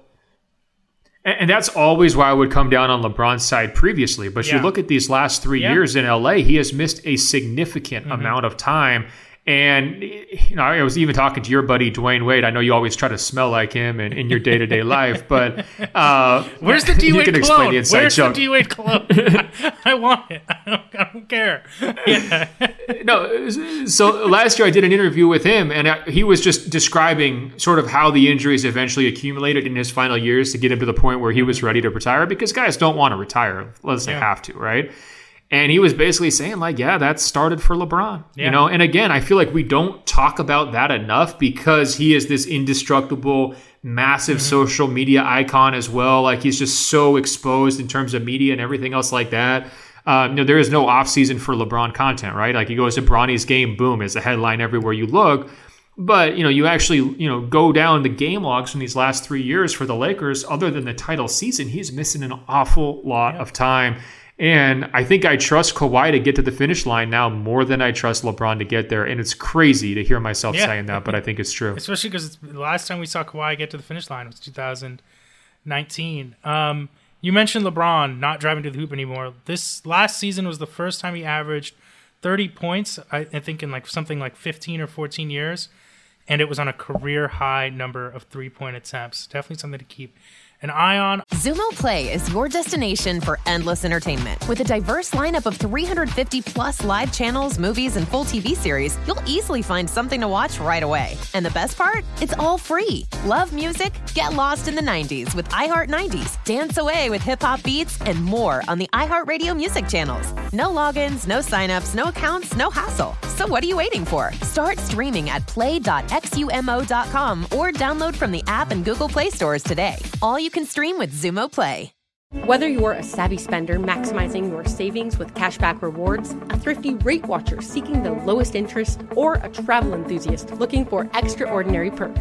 J: and that's always why I would come down on LeBron's side previously. But yeah. you look at these last three yeah. years in L A, he has missed a significant mm-hmm. amount of time. And, you know, I was even talking to your buddy, Dwayne Wade. I know you always try to smell like him in, in your day-to-day life, but... Uh,
I: Where's the D-Wade cologne? Explain the inside Where's joke. the D-Wade cologne? I, I want it. I don't, I don't care. Yeah.
J: No, so last year I did an interview with him, and he was just describing sort of how the injuries eventually accumulated in his final years to get him to the point where he was ready to retire, because guys don't want to retire unless they yeah. have to, right? And he was basically saying, like, yeah, that started for LeBron. Yeah. You know, and again, I feel like we don't talk about that enough because he is this indestructible, massive mm-hmm. social media icon as well. Like, he's just so exposed in terms of media and everything else like that. Um, you know, there is no off season for LeBron content, right? Like, he goes to Bronny's game, boom, it's a headline everywhere you look. But, you know, you actually, you know, go down the game logs from these last three years for the Lakers, other than the title season, he's missing an awful lot yeah. of time. And I think I trust Kawhi to get to the finish line now more than I trust LeBron to get there. And it's crazy to hear myself yeah. saying that, but I think it's true.
I: Especially because the last time we saw Kawhi get to the finish line was two thousand nineteen. Um, you mentioned LeBron not driving to the hoop anymore. This last season was the first time he averaged thirty points, I, I think in like something like fifteen or fourteen years. And it was on a career high number of three-point attempts. Definitely something to keep an eye on.
B: Xumo Play is your destination for endless entertainment. With a diverse lineup of three hundred fifty plus live channels, movies, and full T V series, you'll easily find something to watch right away. And the best part? It's all free. Love music? Get lost in the nineties with iHeart nineties. Dance away with hip-hop beats and more on the iHeartRadio music channels. No logins, no signups, no accounts, no hassle. So what are you waiting for? Start streaming at play dot x u m o dot com or download from the app and Google Play stores today. All you can stream with Xumo Play.
H: Whether you're a savvy spender maximizing your savings with cashback rewards, a thrifty rate watcher seeking the lowest interest, or a travel enthusiast looking for extraordinary perks,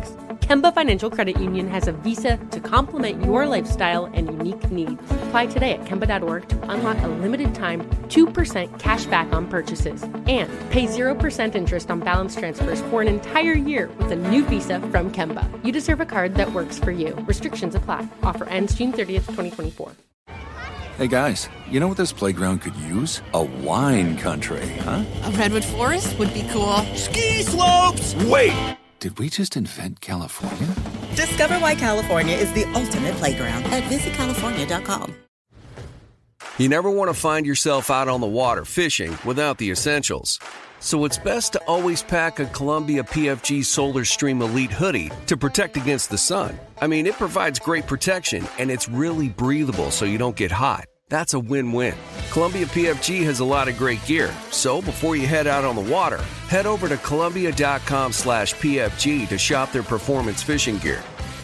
H: Kemba Financial Credit Union has a visa to complement your lifestyle and unique needs. Apply today at Kemba dot org to unlock a limited time two percent cash back on purchases and pay zero percent interest on balance transfers for an entire year with a new visa from Kemba. You deserve a card that works for you. Restrictions apply. Offer ends June thirtieth, twenty twenty-four.
K: Hey guys, you know what this playground could use? A wine country, huh?
L: A redwood forest would be cool.
K: Ski slopes! Wait! Did we just invent California?
M: Discover why California is the ultimate playground at visit california dot com.
N: You never want to find yourself out on the water fishing without the essentials. So it's best to always pack a Columbia P F G Solar Stream Elite hoodie to protect against the sun. I mean, it provides great protection, and it's really breathable so you don't get hot. That's a win-win. Columbia P F G has a lot of great gear, so before you head out on the water, head over to columbia dot com slash P F G to shop their performance fishing gear.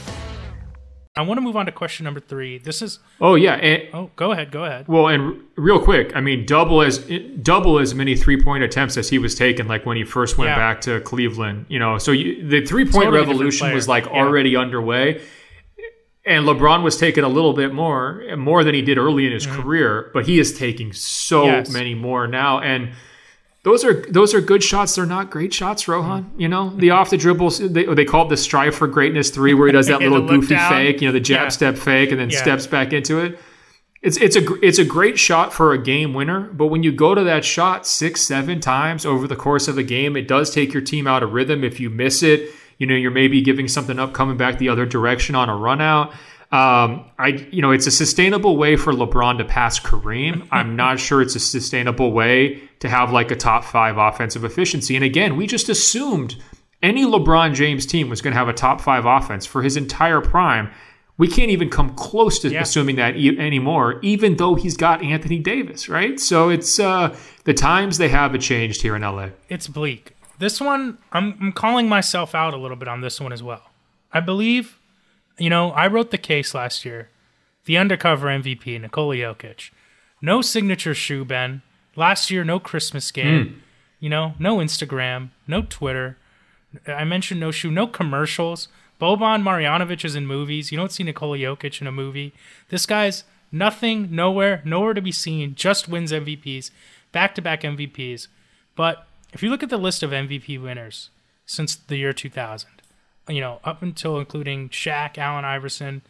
I: I want to move on to question number three. This is
J: oh yeah. And,
I: oh, go ahead, go ahead.
J: Well, and r- real quick, I mean, double as double as many three point attempts as he was taking, like when he first went
I: Yeah.
J: back to Cleveland. You know, so you, the three point
I: Totally
J: revolution
I: different
J: was
I: player.
J: like
I: Yeah.
J: already underway, and LeBron was taking a little bit more, more than he did early in his
I: Mm-hmm.
J: career, but he is taking so
I: Yes.
J: many more now, and. Those are those are good shots. They're not great shots, Rohan. You know, the off the dribbles, they, they call it the strive for greatness three, where he does that
I: Yeah,
J: little
I: the look
J: goofy
I: down.
J: fake, you know, the jab
I: Yeah.
J: step fake, and then
I: Yeah.
J: steps back into it. It's it's a gr- it's a great shot for a game winner, but when you go to that shot six, seven times over the course of a game, it does take your team out of rhythm. If you miss it, you know, you're maybe giving something up, coming back the other direction on a run out. Um, I, you know, it's a sustainable way for LeBron to pass Kareem. I'm not sure it's a sustainable way to have like a top five offensive efficiency. And again, we just assumed any LeBron James team was going to have a top five offense for his entire prime. We can't even come close to
I: Yeah.
J: assuming that e- anymore, even though he's got Anthony Davis, right? So it's uh, the times they have it changed here in L A.
I: It's bleak. This one, I'm, I'm calling myself out a little bit on this one as well. I believe, you know, I wrote the case last year. The undercover M V P, Nikola Jokic. No signature shoe, Ben. Last year, no Christmas game.
J: Mm.
I: You know, no Instagram, no Twitter. I mentioned no shoe, no commercials. Boban Marjanovic is in movies. You don't see Nikola Jokic in a movie. This guy's nothing, nowhere, nowhere to be seen. Just wins M V Ps, back-to-back M V Ps. But if you look at the list of M V P winners since the year two thousand, you know, up until including Shaq, Allen Iverson,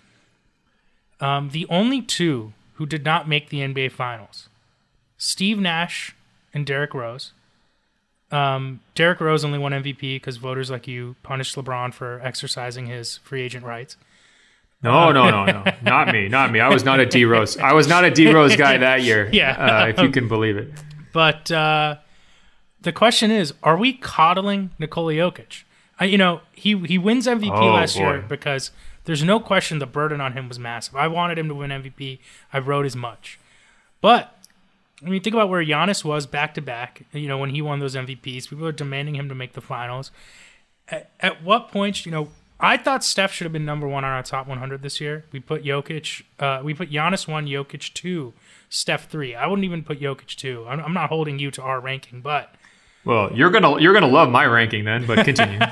I: um, the only two who did not make the N B A Finals, Steve Nash and Derrick Rose. Um, Derrick Rose only won M V P because voters like you punished LeBron for exercising his free agent rights.
J: No, no, no, no, not me, not me. I was not a D Rose. I was not a D Rose guy that year.
I: Yeah,
J: uh, if you can believe it.
I: But uh, the question is, are we coddling Nikola Jokic? I, you know, he he wins M V P
J: Oh,
I: last
J: boy.
I: year because there's no question the burden on him was massive. I wanted him to win M V P. I wrote as much. But I mean, think about where Giannis was back to back. You know, when he won those M V Ps, people were demanding him to make the finals. At, at what point, you know, I thought Steph should have been number one on our top one hundred this year. We put Jokic, uh, we put Giannis one, Jokic two, Steph three. I wouldn't even put Jokic two. I'm, I'm not holding you to our ranking, but
J: Well, you're gonna you're gonna love my ranking then, but continue.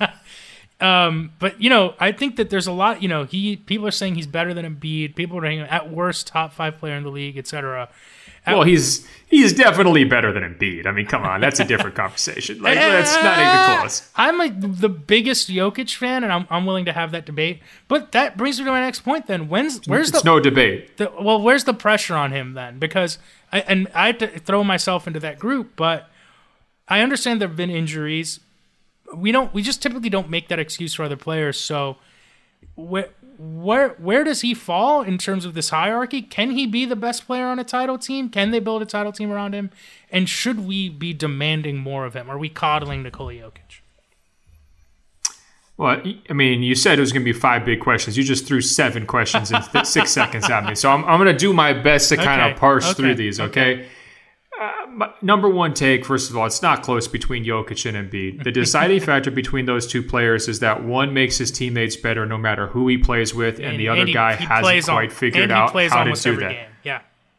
I: um, but you know, I think that there's a lot. You know, he people are saying he's better than Embiid. People are saying at worst top five player in the league, et cetera. At,
J: Well, he's he's definitely better than Embiid. I mean, come on, that's a different conversation. Like, that's not even close.
I: I'm a, the biggest Jokic fan, and I'm I'm willing to have that debate. But that brings me to my next point. Then, when's where's
J: It's
I: the
J: no debate.
I: The, well, where's the pressure on him then? Because I and I had to throw myself into that group, but I understand there have been injuries. We don't. We just typically don't make that excuse for other players. So, where where where does he fall in terms of this hierarchy? Can he be the best player on a title team? Can they build a title team around him? And should we be demanding more of him? Are we coddling Nikola Jokic?
J: Well, I mean, you said it was going to be five big questions. You just threw seven questions in th- six seconds at me. So I'm I'm going to do my best to kind
I: Okay,
J: of parse
I: okay,
J: through these. Okay.
I: okay.
J: Uh, my- number one take, first of all, it's not close between Jokic and Embiid. The deciding factor between those two players is that one makes his teammates better no matter who he plays with, and,
I: And-
J: the other
I: and he-
J: guy
I: he
J: hasn't
I: plays
J: quite
I: al-
J: figured
I: and he
J: out
I: plays
J: how to
I: almost
J: do
I: every
J: that.
I: game. Yeah.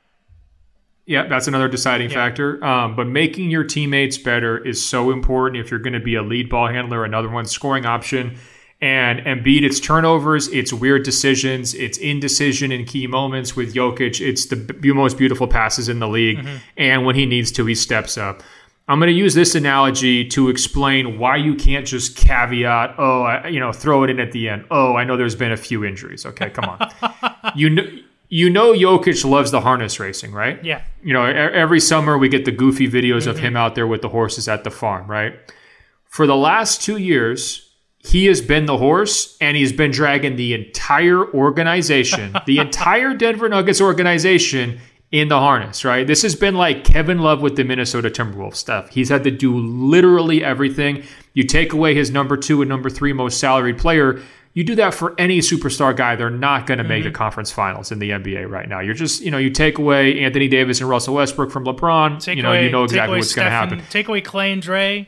J: Yeah, that's another deciding
I: Yeah.
J: factor. Um, but making your teammates better is so important if you're going to be a lead ball handler, another one scoring option. And Embiid, it's turnovers, it's weird decisions, it's indecision in key moments. With Jokic, it's the b- most beautiful passes in the league. Mm-hmm. And when he needs to, he steps up. I'm going to use this analogy to explain why you can't just caveat, oh, I, you know, throw it in at the end. Oh, I know there's been a few injuries. Okay, come on. you know, you know Jokic loves the harness racing, right?
I: Yeah.
J: You know, every summer we get the goofy videos mm-hmm. of him out there with the horses at the farm, right? For the last two years, he has been the horse, and he's been dragging the entire organization, the entire Denver Nuggets organization in the harness, right? This has been like Kevin Love with the Minnesota Timberwolves stuff. He's had to do literally everything. You take away his number two and number three most salaried player, you do that for any superstar guy, they're not going to mm-hmm. make the conference finals in the N B A right now. You're just, you know, you take away Anthony Davis and Russell Westbrook from LeBron,
I: take
J: you know,
I: away,
J: you know exactly what's going to happen.
I: Take away Clay and Dre.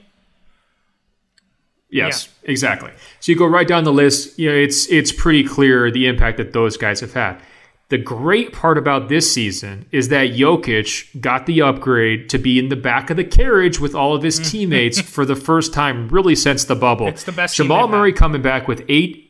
J: Yes, yeah. Exactly. So you go right down the list. You know, it's it's pretty clear the impact that those guys have had. The great part about this season is that Jokic got the upgrade to be in the back of the carriage with all of his teammates for the first time really since the bubble.
I: It's the best.
J: Jamal Murray coming back with eight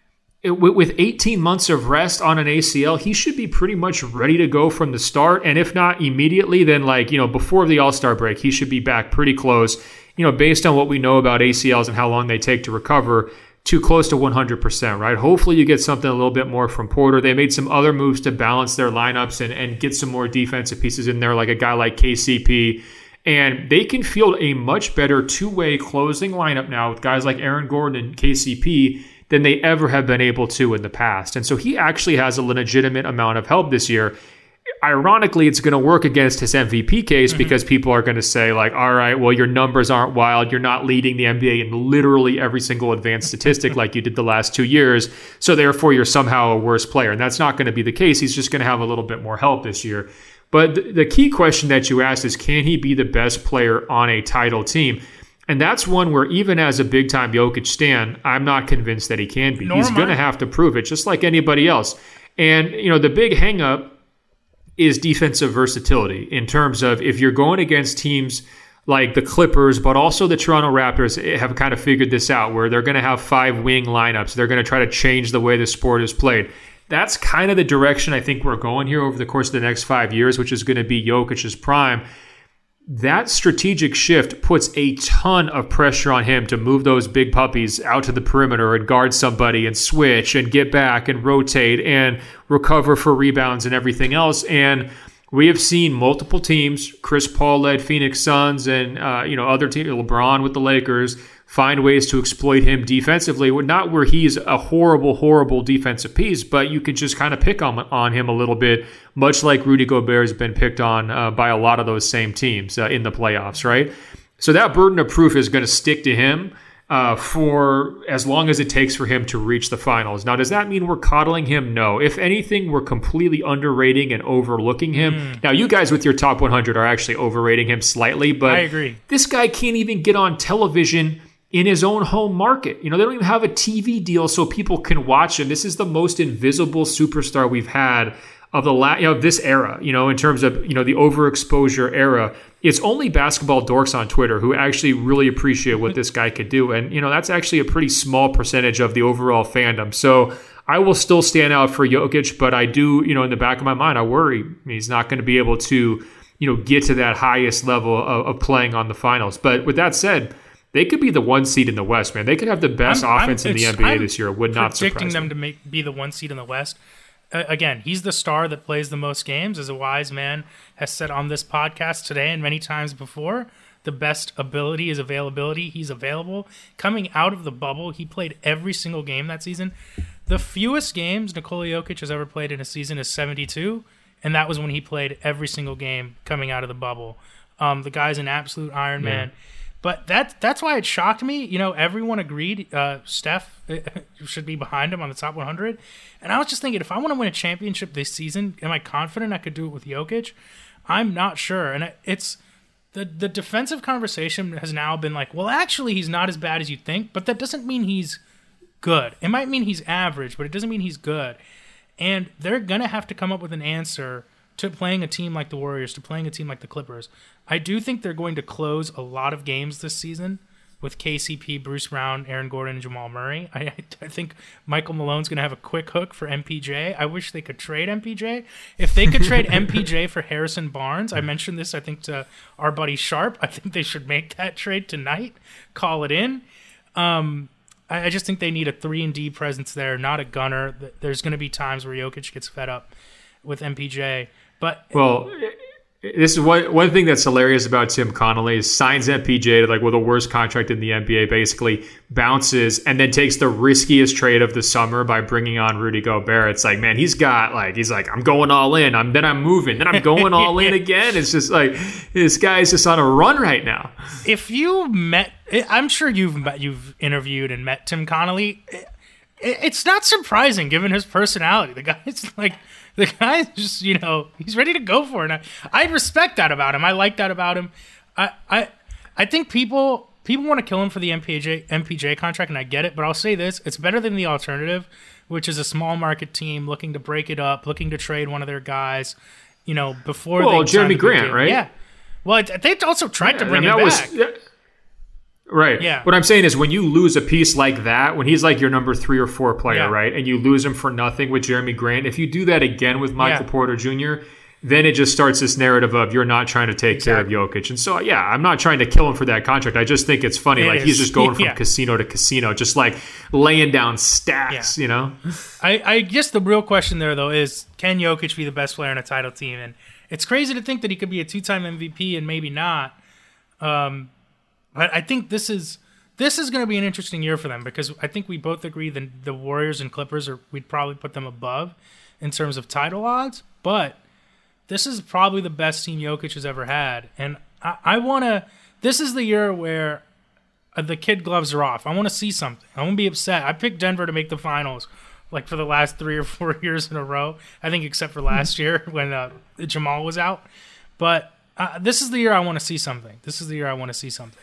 J: with eighteen months of rest on an A C L, he should be pretty much ready to go from the start. And if not immediately, then like, you know, before the All-Star break, he should be back pretty close. You know, based on what we know about A C Ls and how long they take to recover, to close to one hundred percent, right? Hopefully you get something a little bit more from Porter. They made some other moves to balance their lineups and, and get some more defensive pieces in there, like a guy like K C P. And they can field a much better two-way closing lineup now with guys like Aaron Gordon and K C P than they ever have been able to in the past. And so he actually has a legitimate amount of help this year. Ironically, it's going to work against his M V P case mm-hmm. because people are going to say, like, all right, well, your numbers aren't wild. You're not leading the N B A in literally every single advanced statistic like you did the last two years. So therefore, you're somehow a worse player. And that's not going to be the case. He's just going to have a little bit more help this year. But th- the key question that you asked is, can he be the best player on a title team? And that's one where even as a big-time Jokic stan, I'm not convinced that he can be. Nor He's going to have to prove it, just like anybody else. And, you know, the big hang-up is defensive versatility in terms of if you're going against teams like the Clippers, but also the Toronto Raptors have kind of figured this out, where they're going to have five wing lineups. They're going to try to change the way the sport is played. That's kind of the direction I think we're going here over the course of the next five years, which is going to be Jokic's prime. That strategic shift puts a ton of pressure on him to move those big puppies out to the perimeter and guard somebody and switch and get back and rotate and recover for rebounds and everything else. And we have seen multiple teams, Chris Paul-led Phoenix Suns and uh, you know other teams, LeBron with the Lakers, find ways to exploit him defensively. Not where he's a horrible, horrible defensive piece, but you could just kind of pick on, on him a little bit, much like Rudy Gobert has been picked on uh, by a lot of those same teams uh, in the playoffs, right? So that burden of proof is going to stick to him uh, for as long as it takes for him to reach the finals. Now, does that mean we're coddling him? No. If anything, we're completely underrating and overlooking him. Mm. Now, you guys with your top one hundred are actually overrating him slightly, but
I: I agree.
J: This guy can't even get on television in his own home market. You know, they don't even have a T V deal so people can watch him. This is the most invisible superstar we've had of the la- you know, this era, you know, in terms of, you know, the overexposure era. It's only basketball dorks on Twitter who actually really appreciate what this guy could do. And, you know, that's actually a pretty small percentage of the overall fandom. So I will still stand out for Jokic, but I do, you know, in the back of my mind, I worry he's not going to be able to, you know, get to that highest level of, of playing on the finals. But with that said, they could be the one seed in the West, man. They could have the best I'm, offense I'm, in the N B A I'm this year. It would not surprise me.
I: Predicting them to make, be the one seed in the West. Uh, again, he's the star that plays the most games, as a wise man has said on this podcast today and many times before. The best ability is availability. He's available. Coming out of the bubble, he played every single game that season. The fewest games Nikola Jokic has ever played in a season is seventy-two, and that was when he played every single game coming out of the bubble. Um, the guy's an absolute Iron yeah. Man. But that, that's why it shocked me. You know, everyone agreed uh, Steph should be behind him on the top one hundred. And I was just thinking, if I want to win a championship this season, am I confident I could do it with Jokic? I'm not sure. And it's the, the defensive conversation has now been like, well, actually, he's not as bad as you think, but that doesn't mean he's good. It might mean he's average, but it doesn't mean he's good. And they're going to have to come up with an answer to playing a team like the Warriors, to playing a team like the Clippers. I do think they're going to close a lot of games this season. with K C P, Bruce Brown, Aaron Gordon, and Jamal Murray. I, I think Michael Malone's going to have a quick hook for M P J. I wish they could trade M P J. If they could trade M P J for Harrison Barnes, I mentioned this, I think, to our buddy Sharp. I think they should make that trade tonight. Call it in. Um, I, I just think they need a three and D presence there, not a gunner. There's going to be times where Jokic gets fed up with M P J. But
J: well, this is one one thing that's hilarious about Tim Connolly is signs M P J to like well the worst contract in the N B A, basically bounces and then takes the riskiest trade of the summer by bringing on Rudy Gobert. It's like, man, he's got like he's like I'm going all in. I'm then I'm moving. Then I'm going all in again. It's just like this guy's just on a run right now.
I: If you met, I'm sure you've met, you've interviewed and met Tim Connolly. It, it's not surprising given his personality. The guy's like. The guy's just, you know, he's ready to go for it. And I, I respect that about him. I like that about him. I I, I think people people want to kill him for the M P J M P J contract, and I get it. But I'll say this. It's better than the alternative, which is a small market team looking to break it up, looking to trade one of their guys, you know, before
J: well,
I: they
J: Jeremy Grant, right?
I: Yeah. Well, it, they also tried
J: yeah,
I: to bring
J: him
I: back.
J: Was, yeah. Right.
I: Yeah.
J: What I'm saying is when you lose a piece like that, when he's like your number three or four player, yeah. right, and you lose him for nothing with Jeremy Grant, if you do that again with Michael yeah. Porter Junior, then it just starts this narrative of you're not trying to take exactly. care of Jokic. And so, yeah, I'm not trying to kill him for that contract. I just think it's funny. It like is. He's just going from yeah. casino to casino, just like laying down stacks, yeah. you know?
I: I, I guess the real question there, though, is can Jokic be the best player on a title team? And it's crazy to think that he could be a two-time M V P and maybe not. Um, but I think this is this is going to be an interesting year for them because I think we both agree that the Warriors and Clippers, are we'd probably put them above in terms of title odds. But this is probably the best team Jokic has ever had. And I, I want to – this is the year where the kid gloves are off. I want to see something. I won't be upset. I picked Denver to make the finals like for the last three or four years in a row, I think except for last year when uh, Jamal was out. But uh, this is the year I want to see something. This is the year I want to see something.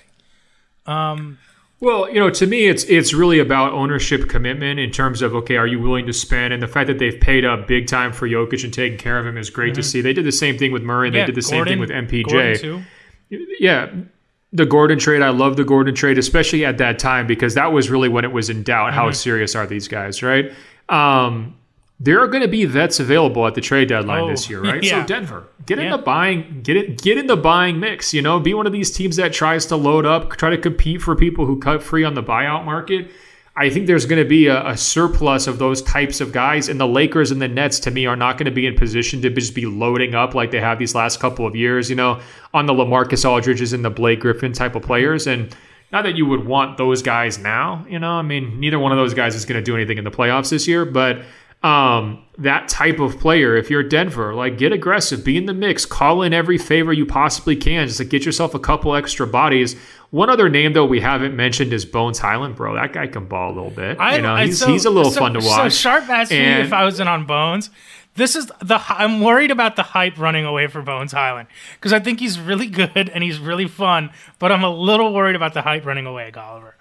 I: Um,
J: well, you know, to me, it's it's really about ownership commitment in terms of, okay, are you willing to spend? And the fact that they've paid up big time for Jokic and taking care of him is great mm-hmm. to see. They did the same thing with Murray. And yeah, they did the Gordon, same thing with M P J.
I: Too.
J: Yeah, the Gordon trade. I love the Gordon trade, especially at that time because that was really when it was in doubt. Mm-hmm. How serious are these guys, right? Um, there are going to be vets available at the trade deadline oh, this year, right?
I: Yeah.
J: So Denver, get in
I: yeah.
J: the buying, get it, get in the buying mix. You know, be one of these teams that tries to load up, try to compete for people who cut free on the buyout market. I think there's going to be a, a surplus of those types of guys, and the Lakers and the Nets, to me, are not going to be in position to just be loading up like they have these last couple of years. You know, on the LaMarcus Aldridges and the Blake Griffin type of players, and not that you would want those guys now. You know, I mean, neither one of those guys is going to do anything in the playoffs this year, but. Um, that type of player, if you're Denver, like get aggressive, be in the mix, call in every favor you possibly can, just to get yourself a couple extra bodies. One other name though we haven't mentioned is Bones Highland, bro. That guy can ball a little bit.
I: I,
J: you know,
I: I,
J: he's
I: so,
J: he's a little
I: so,
J: fun to watch.
I: So Sharp asked and, me if I was in on Bones. This is the I'm worried about the hype running away for Bones Highland because I think he's really good and he's really fun, but I'm a little worried about the hype running away, Golliver.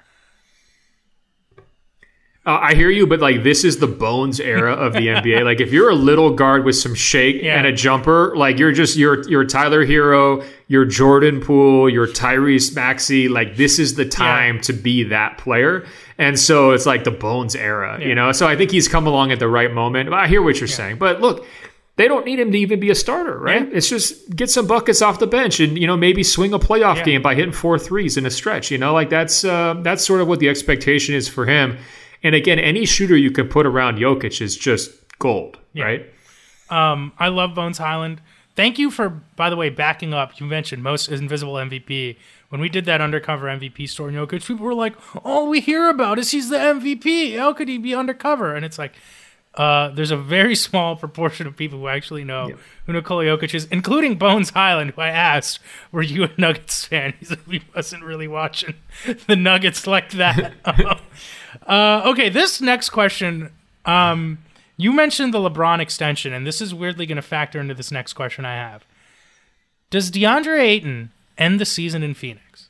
J: Uh, I hear you, but like this is the Bones era of the N B A. Like if you're a little guard with some shake yeah. and a jumper, like you're just you're you're Tyler Hero, you're Jordan Poole, you're Tyrese Maxey. Like this is the time yeah. to be that player. And so it's like the Bones era, yeah. you know. So I think he's come along at the right moment. I hear what you're yeah. saying, but look, they don't need him to even be a starter, right? Yeah. It's just get some buckets off the bench and you know maybe swing a playoff yeah. game by hitting four threes in a stretch. You know, like that's uh, that's sort of what the expectation is for him. And again, any shooter you can put around Jokic is just gold, yeah. right?
I: Um, I love Bones Highland. Thank you for, by the way, backing up. You mentioned most invisible M V P. When we did that undercover M V P story in Jokic, people were like, all we hear about is he's the M V P. How could he be undercover? And it's like, uh, there's a very small proportion of people who actually know yeah. who Nikola Jokic is, including Bones Highland, who I asked, were you a Nuggets fan? He said, we wasn't really watching the Nuggets like that. Uh, okay, this next question, um, you mentioned the LeBron extension, and this is weirdly going to factor into this next question I have. Does DeAndre Ayton end the season in Phoenix?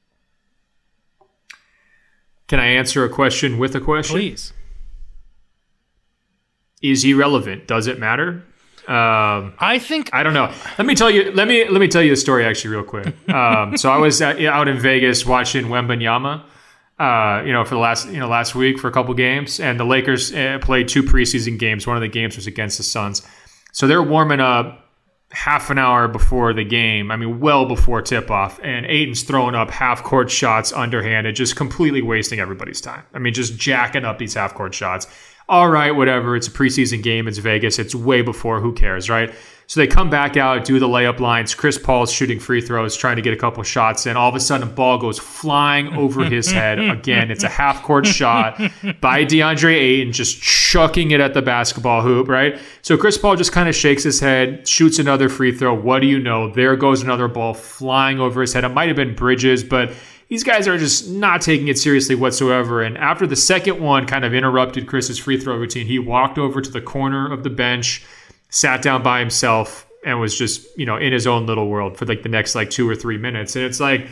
J: Can I answer a question with a question?
I: Please.
J: Is he relevant? Does it matter? Um,
I: I think
J: I don't know. Let me tell you. Let me let me tell you a story actually, real quick. Um, so I was at, out in Vegas watching Wembanyama. Uh, you know, for the last you know last week for a couple games, and the Lakers uh, played two preseason games. One of the games was against the Suns, so they're warming up half an hour before the game. I mean, well before tip off, and Ayton's throwing up half court shots underhanded, just completely wasting everybody's time. I mean, just jacking up these half court shots. All right, whatever. It's a preseason game. It's Vegas. It's way before. Who cares, right? So they come back out, do the layup lines. Chris Paul's shooting free throws, trying to get a couple shots in. All of a sudden, a ball goes flying over his head. Again, it's a half-court shot by DeAndre Ayton, just chucking it at the basketball hoop, right? So Chris Paul just kind of shakes his head, shoots another free throw. What do you know? There goes another ball flying over his head. It might have been Bridges, but these guys are just not taking it seriously whatsoever. And after the second one kind of interrupted Chris's free throw routine, he walked over to the corner of the bench, sat down by himself, and was just, you know, in his own little world for like the next like two or three minutes. And it's like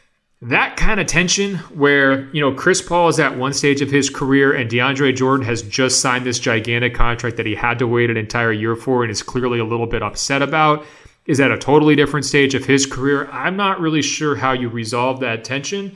J: that kind of tension where, you know, Chris Paul is at one stage of his career and DeAndre Jordan has just signed this gigantic contract that he had to wait an entire year for and is clearly a little bit upset about, is at a totally different stage of his career. I'm not really sure how you resolve that tension.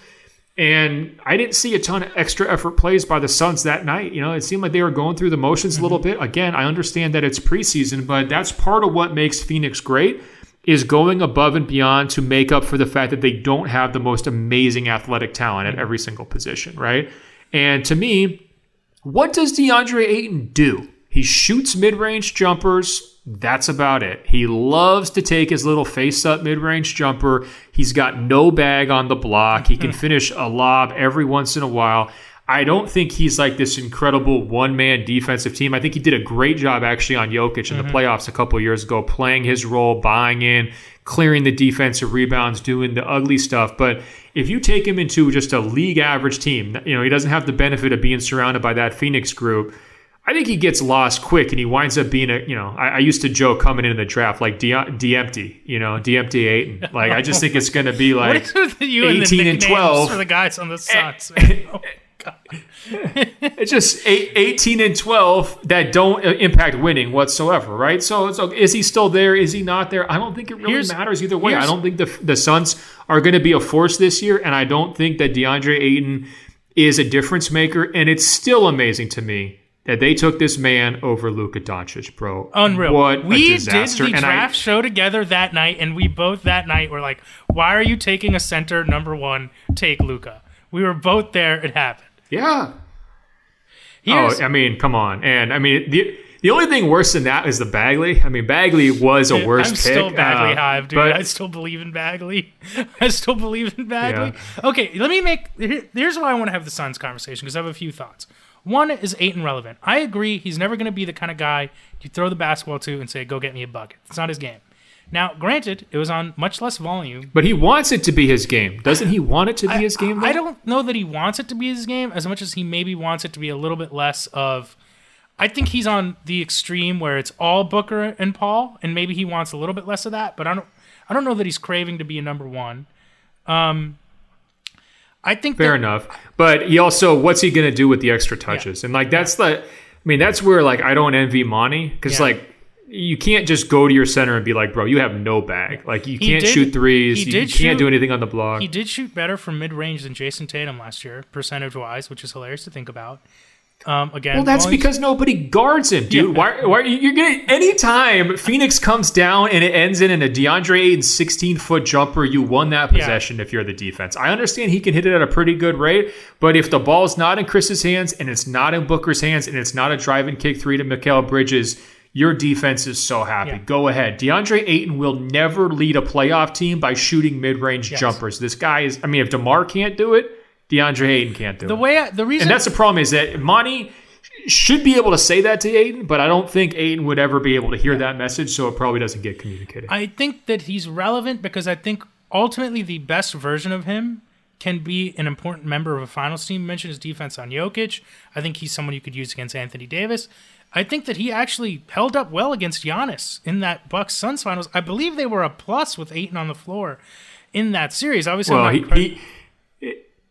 J: And I didn't see a ton of extra effort plays by the Suns that night. You know, it seemed like they were going through the motions a little bit. Again, I understand that it's preseason, but that's part of what makes Phoenix great, is going above and beyond to make up for the fact that they don't have the most amazing athletic talent at every single position, right? And to me, what does DeAndre Ayton do? He shoots mid-range jumpers. That's about it. He loves to take his little face-up mid-range jumper. He's got no bag on the block. He can finish a lob every once in a while. I don't think he's like this incredible one-man defensive team. I think he did a great job actually on Jokic in mm-hmm. the playoffs a couple of years ago, playing his role, buying in, clearing the defensive rebounds, doing the ugly stuff. But if you take him into just a league average team, you know, he doesn't have the benefit of being surrounded by that Phoenix group. I think he gets lost quick, and he winds up being a, you know, I, I used to joke coming into the draft like D-empty, you know, D-empty Ayton. Like, I just think it's going to be like
I: what is with you
J: eighteen and,
I: and twelve for the guys on the Suns. Oh, God.
J: It's just eight, eighteen and twelve that don't impact winning whatsoever, right? So, so is he still there? Is he not there? I don't think it really here's, matters either way. I don't think the the Suns are going to be a force this year, and I don't think that DeAndre Ayton is a difference maker, and it's still amazing to me that they took this man over Luka Doncic, bro.
I: Unreal.
J: What
I: we
J: a disaster.
I: did the
J: and
I: draft
J: I,
I: show together that night, and we both that night were like, why are you taking a center number one? Take Luka. We were both there. It happened.
J: Yeah.
I: Here's,
J: oh, I mean, come on. And, I mean, the the only thing worse than that is the Bagley. I mean, Bagley was a worse
I: I'm
J: pick.
I: I'm still Bagley
J: uh,
I: hive, dude.
J: but,
I: I still believe in Bagley. I still believe in Bagley.
J: Yeah.
I: Okay, let me make... Here, here's why I want to have the Suns conversation, because I have a few thoughts. One is Ayton relevant. I agree he's never going to be the kind of guy you throw the basketball to and say, go get me a bucket. It's not his game. Now, granted, it was on much less volume.
J: But he wants it to be his game. Doesn't he want it to be
I: I,
J: his game, though?
I: I don't know that he wants it to be his game as much as he maybe wants it to be a little bit less of... I think he's on the extreme where it's all Booker and Paul, and maybe he wants a little bit less of that, but I don't I don't know that he's craving to be a number one. Um... I think
J: fair
I: that,
J: enough, but he also, what's he going to do with the extra touches? Yeah. And like that's the, I mean, that's where like I don't envy Monty because yeah. like you can't just go to your center and be like, bro, you have no bag. Like you he can't did, shoot threes, you can't shoot, do anything on the block.
I: He did shoot better from mid range than Jason Tatum last year, percentage wise, which is hilarious to think about. Um, again,
J: well, that's because nobody guards him, dude. Yeah. Why? Why you're gonna? Anytime Phoenix comes down and it ends in, in a DeAndre Ayton sixteen foot jumper, you won that possession. Yeah. If you're the defense, I understand he can hit it at a pretty good rate, but if the ball's not in Chris's hands and it's not in Booker's hands and it's not a drive and kick three to Mikal Bridges, your defense is so happy. Yeah. Go ahead. DeAndre Ayton will never lead a playoff team by shooting mid range yes. jumpers. This guy is. I mean, if DeMar can't do it, DeAndre Ayton can't do
I: the
J: it.
I: Way I, the reason,
J: and that's the problem is that Monty should be able to say that to Ayton, but I don't think Ayton would ever be able to hear that message, so it probably doesn't get communicated.
I: I think that he's relevant because I think ultimately the best version of him can be an important member of a finals team. You mentioned his defense on Jokic. I think he's someone you could use against Anthony Davis. I think that he actually held up well against Giannis in that Bucks Suns finals. I believe they were a plus with Ayton on the floor in that series. Obviously,
J: well,
I: I'm
J: he,
I: not
J: he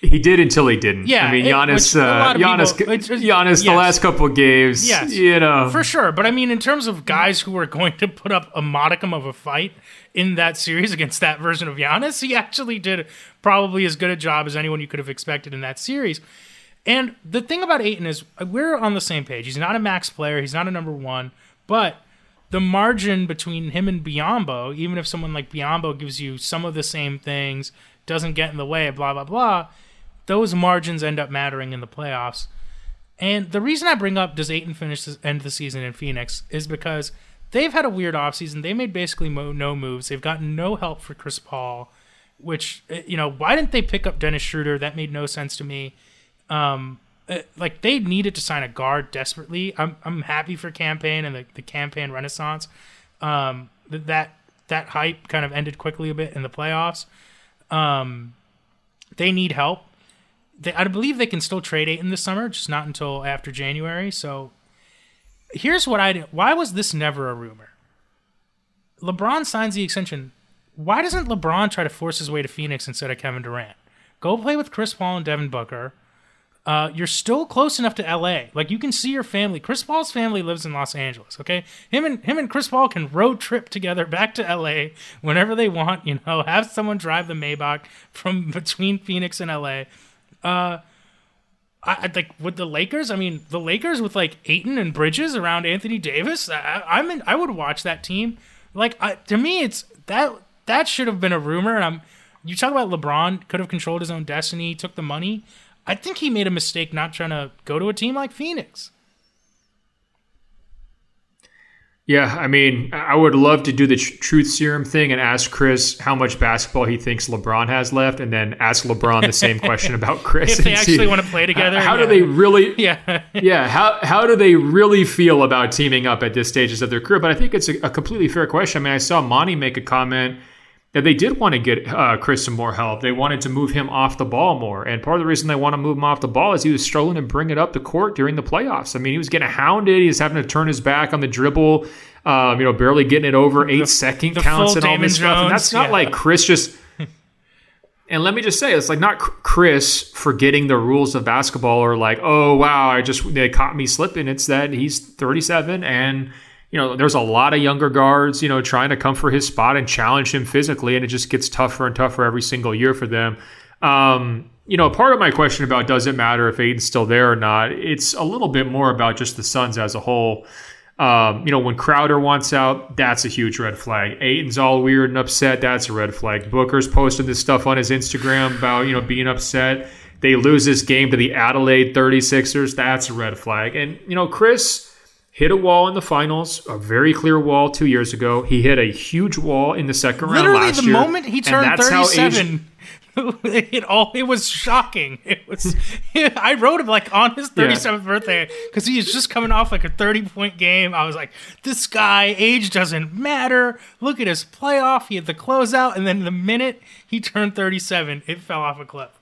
J: He did until he didn't.
I: Yeah,
J: I mean,
I: it-
J: Giannis,
I: which a lot
J: uh,
I: of
J: Giannis,
I: people- it's- it's-
J: Giannis, the
I: yes.
J: last couple of games,
I: Yes,
J: you know,
I: for sure. But I mean, in terms of guys who were going to put up a modicum of a fight in that series against that version of Giannis, he actually did probably as good a job as anyone you could have expected in that series. And the thing about Ayton is we're on the same page. He's not a max player. He's not a number one. But the margin between him and Biyombo, even if someone like Biyombo gives you some of the same things, doesn't get in the way, blah, blah, blah, those margins end up mattering in the playoffs. And the reason I bring up does Ayton finish the end of the season in Phoenix is because they've had a weird offseason. They made basically mo- no moves. They've gotten no help for Chris Paul, which, you know, why didn't they pick up Dennis Schroeder? That made no sense to me. Um, uh, like, they needed to sign a guard desperately. I'm I'm happy for Campaign and the, the Campaign renaissance. Um, that that hype kind of ended quickly a bit in the playoffs. Um, they need help. They, I believe they can still trade Ayton this summer, just not until after January. So here's what I did. Why was this never a rumor? LeBron signs the extension. Why doesn't LeBron try to force his way to Phoenix instead of Kevin Durant? Go play with Chris Paul and Devin Booker. Uh, you're still close enough to L A. Like, you can see your family. Chris Paul's family lives in Los Angeles, okay? Him and him and Chris Paul can road trip together back to L A whenever they want, you know, have someone drive the Maybach from between Phoenix and L A. Uh, I, I like with the Lakers. I mean, the Lakers with like Ayton and Bridges around Anthony Davis. I, I'm in. I would watch that team. Like, I, to me, it's that that should have been a rumor. And I'm. You talk about LeBron could have controlled his own destiny, took the money. I think he made a mistake not trying to go to a team like Phoenix.
J: Yeah, I mean, I would love to do the tr- truth serum thing and ask Chris how much basketball he thinks LeBron has left, and then ask LeBron the same question about Chris.
I: If they
J: and
I: actually
J: see,
I: want to play together.
J: How
I: yeah.
J: do they really?
I: Yeah,
J: yeah. How how do they really feel about teaming up at this stages of their career? But I think it's a, a completely fair question. I mean, I saw Monty make a comment that they did want to get uh, Chris some more help. They wanted to move him off the ball more. And part of the reason they want to move him off the ball is he was struggling to bring it up the court during the playoffs. I mean, he was getting hounded. He was having to turn his back on the dribble, um, you know, barely getting it over eight the, second the counts and all this stuff. And that's not yeah. like Chris just... And let me just say, it's like not Chris forgetting the rules of basketball or like, oh, wow, I just they caught me slipping. It's that he's thirty-seven and... You know, there's a lot of younger guards, you know, trying to come for his spot and challenge him physically, and it just gets tougher and tougher every single year for them. Um, you know, part of my question about does it matter if Ayton's still there or not, it's a little bit more about just the Suns as a whole. Um, you know, when Crowder wants out, that's a huge red flag. Ayton's all weird and upset, that's a red flag. Booker's posting this stuff on his Instagram about, you know, being upset. They lose this game to the Adelaide thirty-sixers, that's a red flag. And, you know, Chris... hit a wall in the finals, a very clear wall two years ago. He hit a huge wall in the second round
I: Literally
J: last
I: the
J: year.
I: Literally the moment he turned thirty-seven,
J: age...
I: it all it was shocking. It was. I wrote him like on his thirty-seventh yeah. birthday because he was just coming off like a thirty-point game. I was like, this guy, age doesn't matter. Look at his playoff. He had the closeout, and then the minute he turned thirty-seven, it fell off a cliff.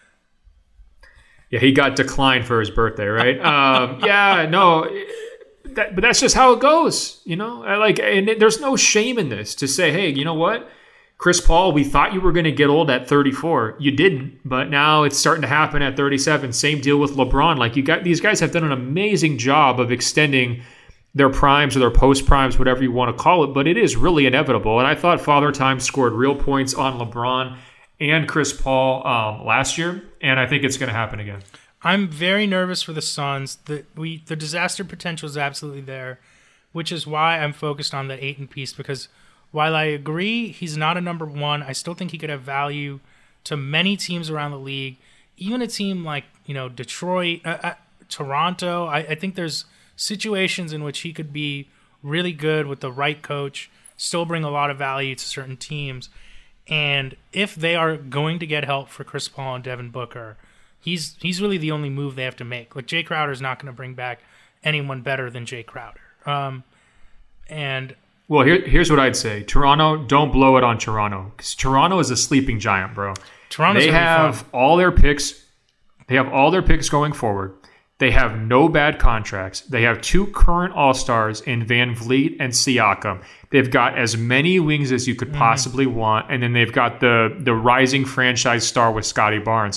J: Yeah, he got declined for his birthday, right? um, yeah, no... It, That, but that's just how it goes, you know. I like, and it, there's no shame in this to say, hey, you know what, Chris Paul, we thought you were going to get old at thirty-four, you didn't, but now it's starting to happen at thirty-seven. Same deal with LeBron. Like, you got these guys have done an amazing job of extending their primes or their post primes, whatever you want to call it. But it is really inevitable. And I thought Father Time scored real points on LeBron and Chris Paul um, last year, and I think it's going to happen again.
I: I'm very nervous for the Suns. The we the disaster potential is absolutely there, which is why I'm focused on the Ayton piece, because while I agree he's not a number one, I still think he could have value to many teams around the league, even a team like, you know, Detroit, uh, uh, Toronto. I, I think there's situations in which he could be really good with the right coach, still bring a lot of value to certain teams. And if they are going to get help for Chris Paul and Devin Booker, He's he's really the only move they have to make. Like, Jay Crowder is not going to bring back anyone better than Jay Crowder. Um, and
J: well, here, here's what I'd say: Toronto, don't blow it on Toronto, because Toronto is a sleeping giant, bro.
I: Toronto's
J: they have all their picks. They have all their picks going forward. They have no bad contracts. They have two current All-Stars in Van Vliet and Siakam. They've got as many wings as you could possibly mm. want, and then they've got the the rising franchise star with Scotty Barnes.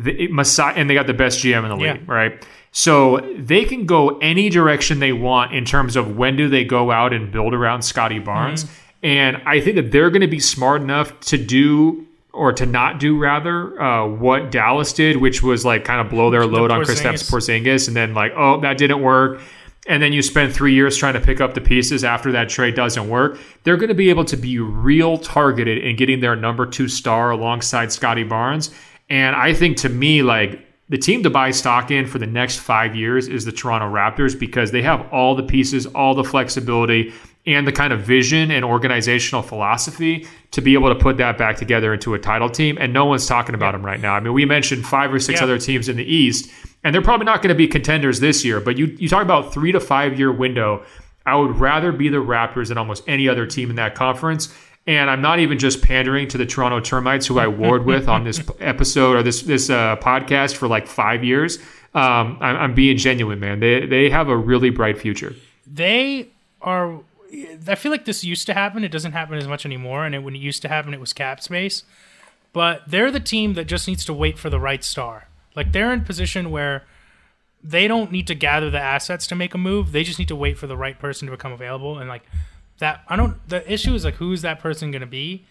J: the, Masai, and they got the best G M in the league,
I: Yeah.
J: right? So they can go any direction they want in terms of when do they go out and build around Scotty Barnes.
I: Mm-hmm.
J: And I think that they're going to be smart enough to do, or to not do rather, uh, what Dallas did, which was like kind of blow their load
I: the
J: on Kristaps Porzingis, and then like, oh, that didn't work. And then you spend three years trying to pick up the pieces after that trade doesn't work. They're going to be able to be real targeted in getting their number two star alongside Scotty Barnes. And I think, to me, like, the team to buy stock in for the next five years is the Toronto Raptors, because they have all the pieces, all the flexibility, and the kind of vision and organizational philosophy to be able to put that back together into a title team. And no one's talking about them right now. I mean, we mentioned five or six
I: Yeah.
J: other teams in the East, and they're probably not going to be contenders this year. But you, you talk about three to five year window. I would rather be the Raptors than almost any other team in that conference. And I'm not even just pandering to the Toronto Termites, who I warred with on this episode or this this uh, podcast for like five years. Um, I'm, I'm being genuine, man. They they have a really bright future.
I: They are. I feel like this used to happen. It doesn't happen as much anymore. And it, when it used to happen, it was cap space. But they're the team that just needs to wait for the right star. Like, they're in position where they don't need to gather the assets to make a move. They just need to wait for the right person to become available. And like that, I don't. The issue is like, who's that person going to be?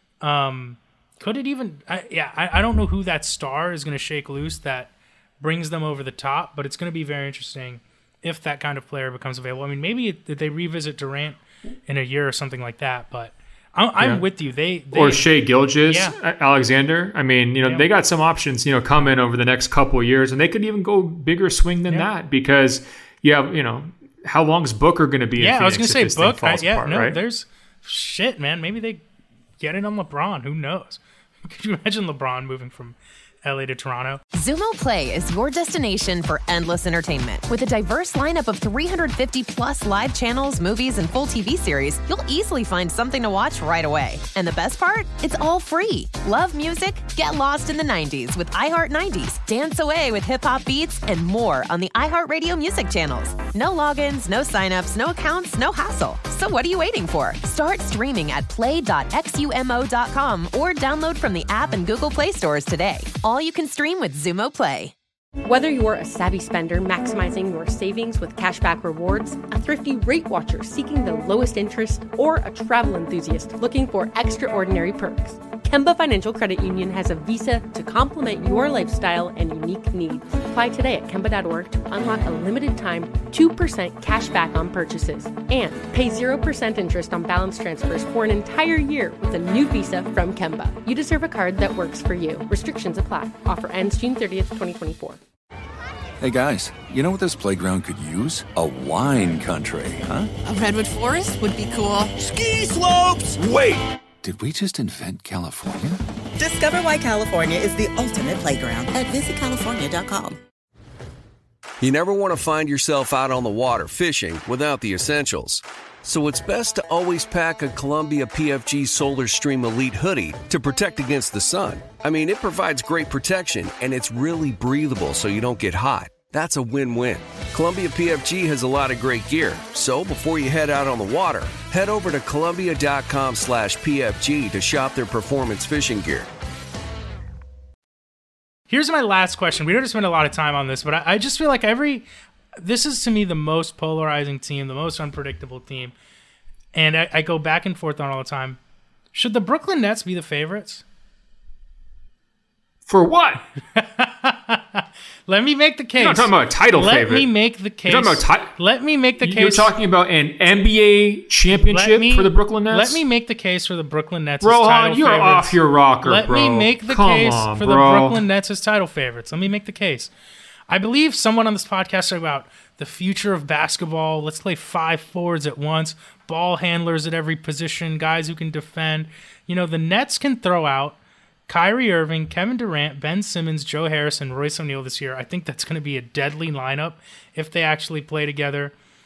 I: Um, could it even? I, yeah, I, I don't know who that star is going to shake loose that brings them over the top. But it's going to be very interesting if that kind of player becomes available. I mean, maybe it, they revisit Durant in a year or something like that. But I'm, I'm
J: Yeah.
I: with you. They, they
J: or Shea Gilgeous,
I: Yeah.
J: Alexander. I mean, you know,
I: Yeah.
J: they got some options, you know, coming over the next couple of years, and they could even go bigger swing than
I: Yeah.
J: that, because you have, you know, how long's Booker going to be?
I: Yeah,
J: in
I: I was
J: Phoenix
I: going
J: if
I: to say
J: this thing
I: Book. I,
J: falls
I: yeah,
J: apart,
I: no,
J: right?
I: there's shit, man. Maybe they get it on LeBron. Who knows? Could you imagine LeBron moving from L A to Toronto?
B: Xumo Play is your destination for endless entertainment. With a diverse lineup of three hundred fifty plus live channels, movies, and full T V series, you'll easily find something to watch right away. And the best part? It's all free. Love music? Get lost in the nineties with iHeart nineties. Dance away with hip-hop beats and more on the iHeartRadio music channels. No logins, no signups, no accounts, no hassle. So what are you waiting for? Start streaming at play dot x u m o dot com or download from the app and Google Play stores today. All you can stream with Xumo Play.
H: Whether you're a savvy spender maximizing your savings with cashback rewards, a thrifty rate watcher seeking the lowest interest, or a travel enthusiast looking for extraordinary perks, Kemba Financial Credit Union has a visa to complement your lifestyle and unique needs. Apply today at Kemba dot org to unlock a limited time two percent cash back on purchases and pay zero percent interest on balance transfers for an entire year with a new visa from Kemba. You deserve a card that works for you. Restrictions apply. Offer ends June thirtieth, twenty twenty-four.
K: Hey guys, you know what this playground could use? A wine country, huh?
L: A redwood forest would be cool.
K: Ski slopes! Wait! Did we just invent California?
M: Discover why California is the ultimate playground at visit california dot com.
N: You never want to find yourself out on the water fishing without the essentials. So it's best to always pack a Columbia P F G Solar Stream Elite hoodie to protect against the sun. I mean, it provides great protection, and it's really breathable so you don't get hot. That's a win-win. Columbia P F G has a lot of great gear, so before you head out on the water, head over to columbia dot com slash P F G to shop their performance fishing gear.
I: Here's my last question. We don't spend a lot of time on this, but I, I just feel like every... This is, to me, the most polarizing team, the most unpredictable team. And I, I go back and forth on all the time. Should the Brooklyn Nets be the favorites?
J: For what?
I: Let me make the case.
J: You're not talking about a title
I: Let
J: favorite.
I: Let me make the case.
J: You're talking about ti-
I: Let me make the
J: You're
I: case.
J: talking about an N B A championship
I: me,
J: for the Brooklyn Nets?
I: Let me make the case for the Brooklyn Nets
J: Rohan,
I: as title
J: you're
I: favorites.
J: off your rocker,
I: Let
J: bro.
I: me make the
J: Come
I: case
J: on,
I: for
J: bro.
I: the Brooklyn Nets as title favorites. Let me make the case. I believe someone on this podcast talked about the future of basketball. Let's play five forwards at once, ball handlers at every position, guys who can defend. You know, the Nets can throw out Kyrie Irving, Kevin Durant, Ben Simmons, Joe Harris, and Royce O'Neal this year. I think that's going to be a deadly lineup if they actually play together.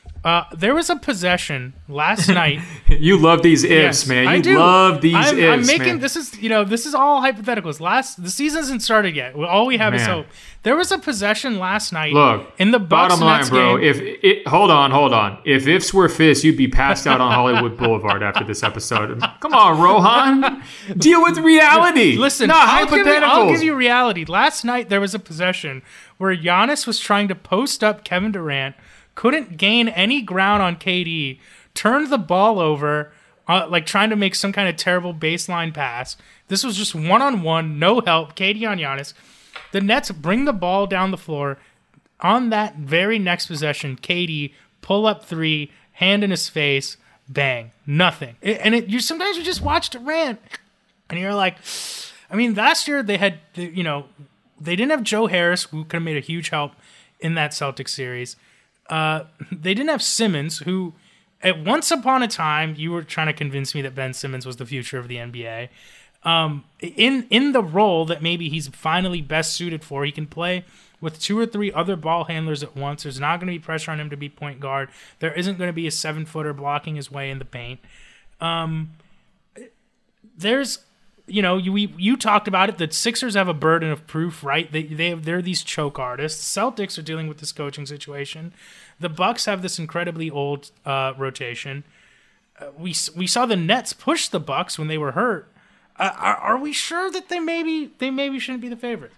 I: Uh, there was a possession last night.
J: You love these ifs,
I: Yes,
J: man. You
I: I do.
J: love these
I: I'm,
J: ifs,
I: I'm making
J: man.
I: this is you know this is all hypotheticals. Last the season hasn't started yet. All we have is
J: Man.
I: hope. There was a possession last night.
J: Look,
I: in the Bucks
J: bottom line,
I: Nets
J: bro.
I: game.
J: If it, hold on, hold on. If ifs were fists, you'd be passed out on Hollywood Boulevard after this episode. Come on, Rohan, deal with reality.
I: Listen,
J: not
I: I'll give, you,
J: hypotheticals.
I: I'll give you reality. Last night there was a possession where Giannis was trying to post up Kevin Durant, couldn't gain any ground on K D, turned the ball over, uh, like trying to make some kind of terrible baseline pass. This was just one-on-one, no help, K D on Giannis. The Nets bring the ball down the floor. On that very next possession, K D pull up three, hand in his face, bang, nothing. It, and it, you sometimes you just watch Durant, and you're like, I mean, last year they had, the, you know, they didn't have Joe Harris, who could have made a huge help in that Celtics series. Uh, they didn't have Simmons, who, at once upon a time, you were trying to convince me that Ben Simmons was the future of the N B A. Um, in in the role that maybe he's finally best suited for, he can play with two or three other ball handlers at once. There's not going to be pressure on him to be point guard. There isn't going to be a seven-footer blocking his way in the paint. Um, there's... You know, you we, you talked about it. The Sixers have a burden of proof, right? They they have, they're these choke artists. Celtics are dealing with this coaching situation. The Bucks have this incredibly old uh, rotation. Uh, we we saw the Nets push the Bucks when they were hurt. Uh, are, are we sure that they maybe they maybe shouldn't be the favorite?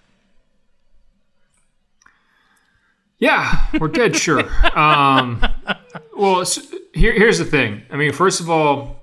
J: Yeah, we're dead sure. Um, well, so here here's the thing. I mean, first of all,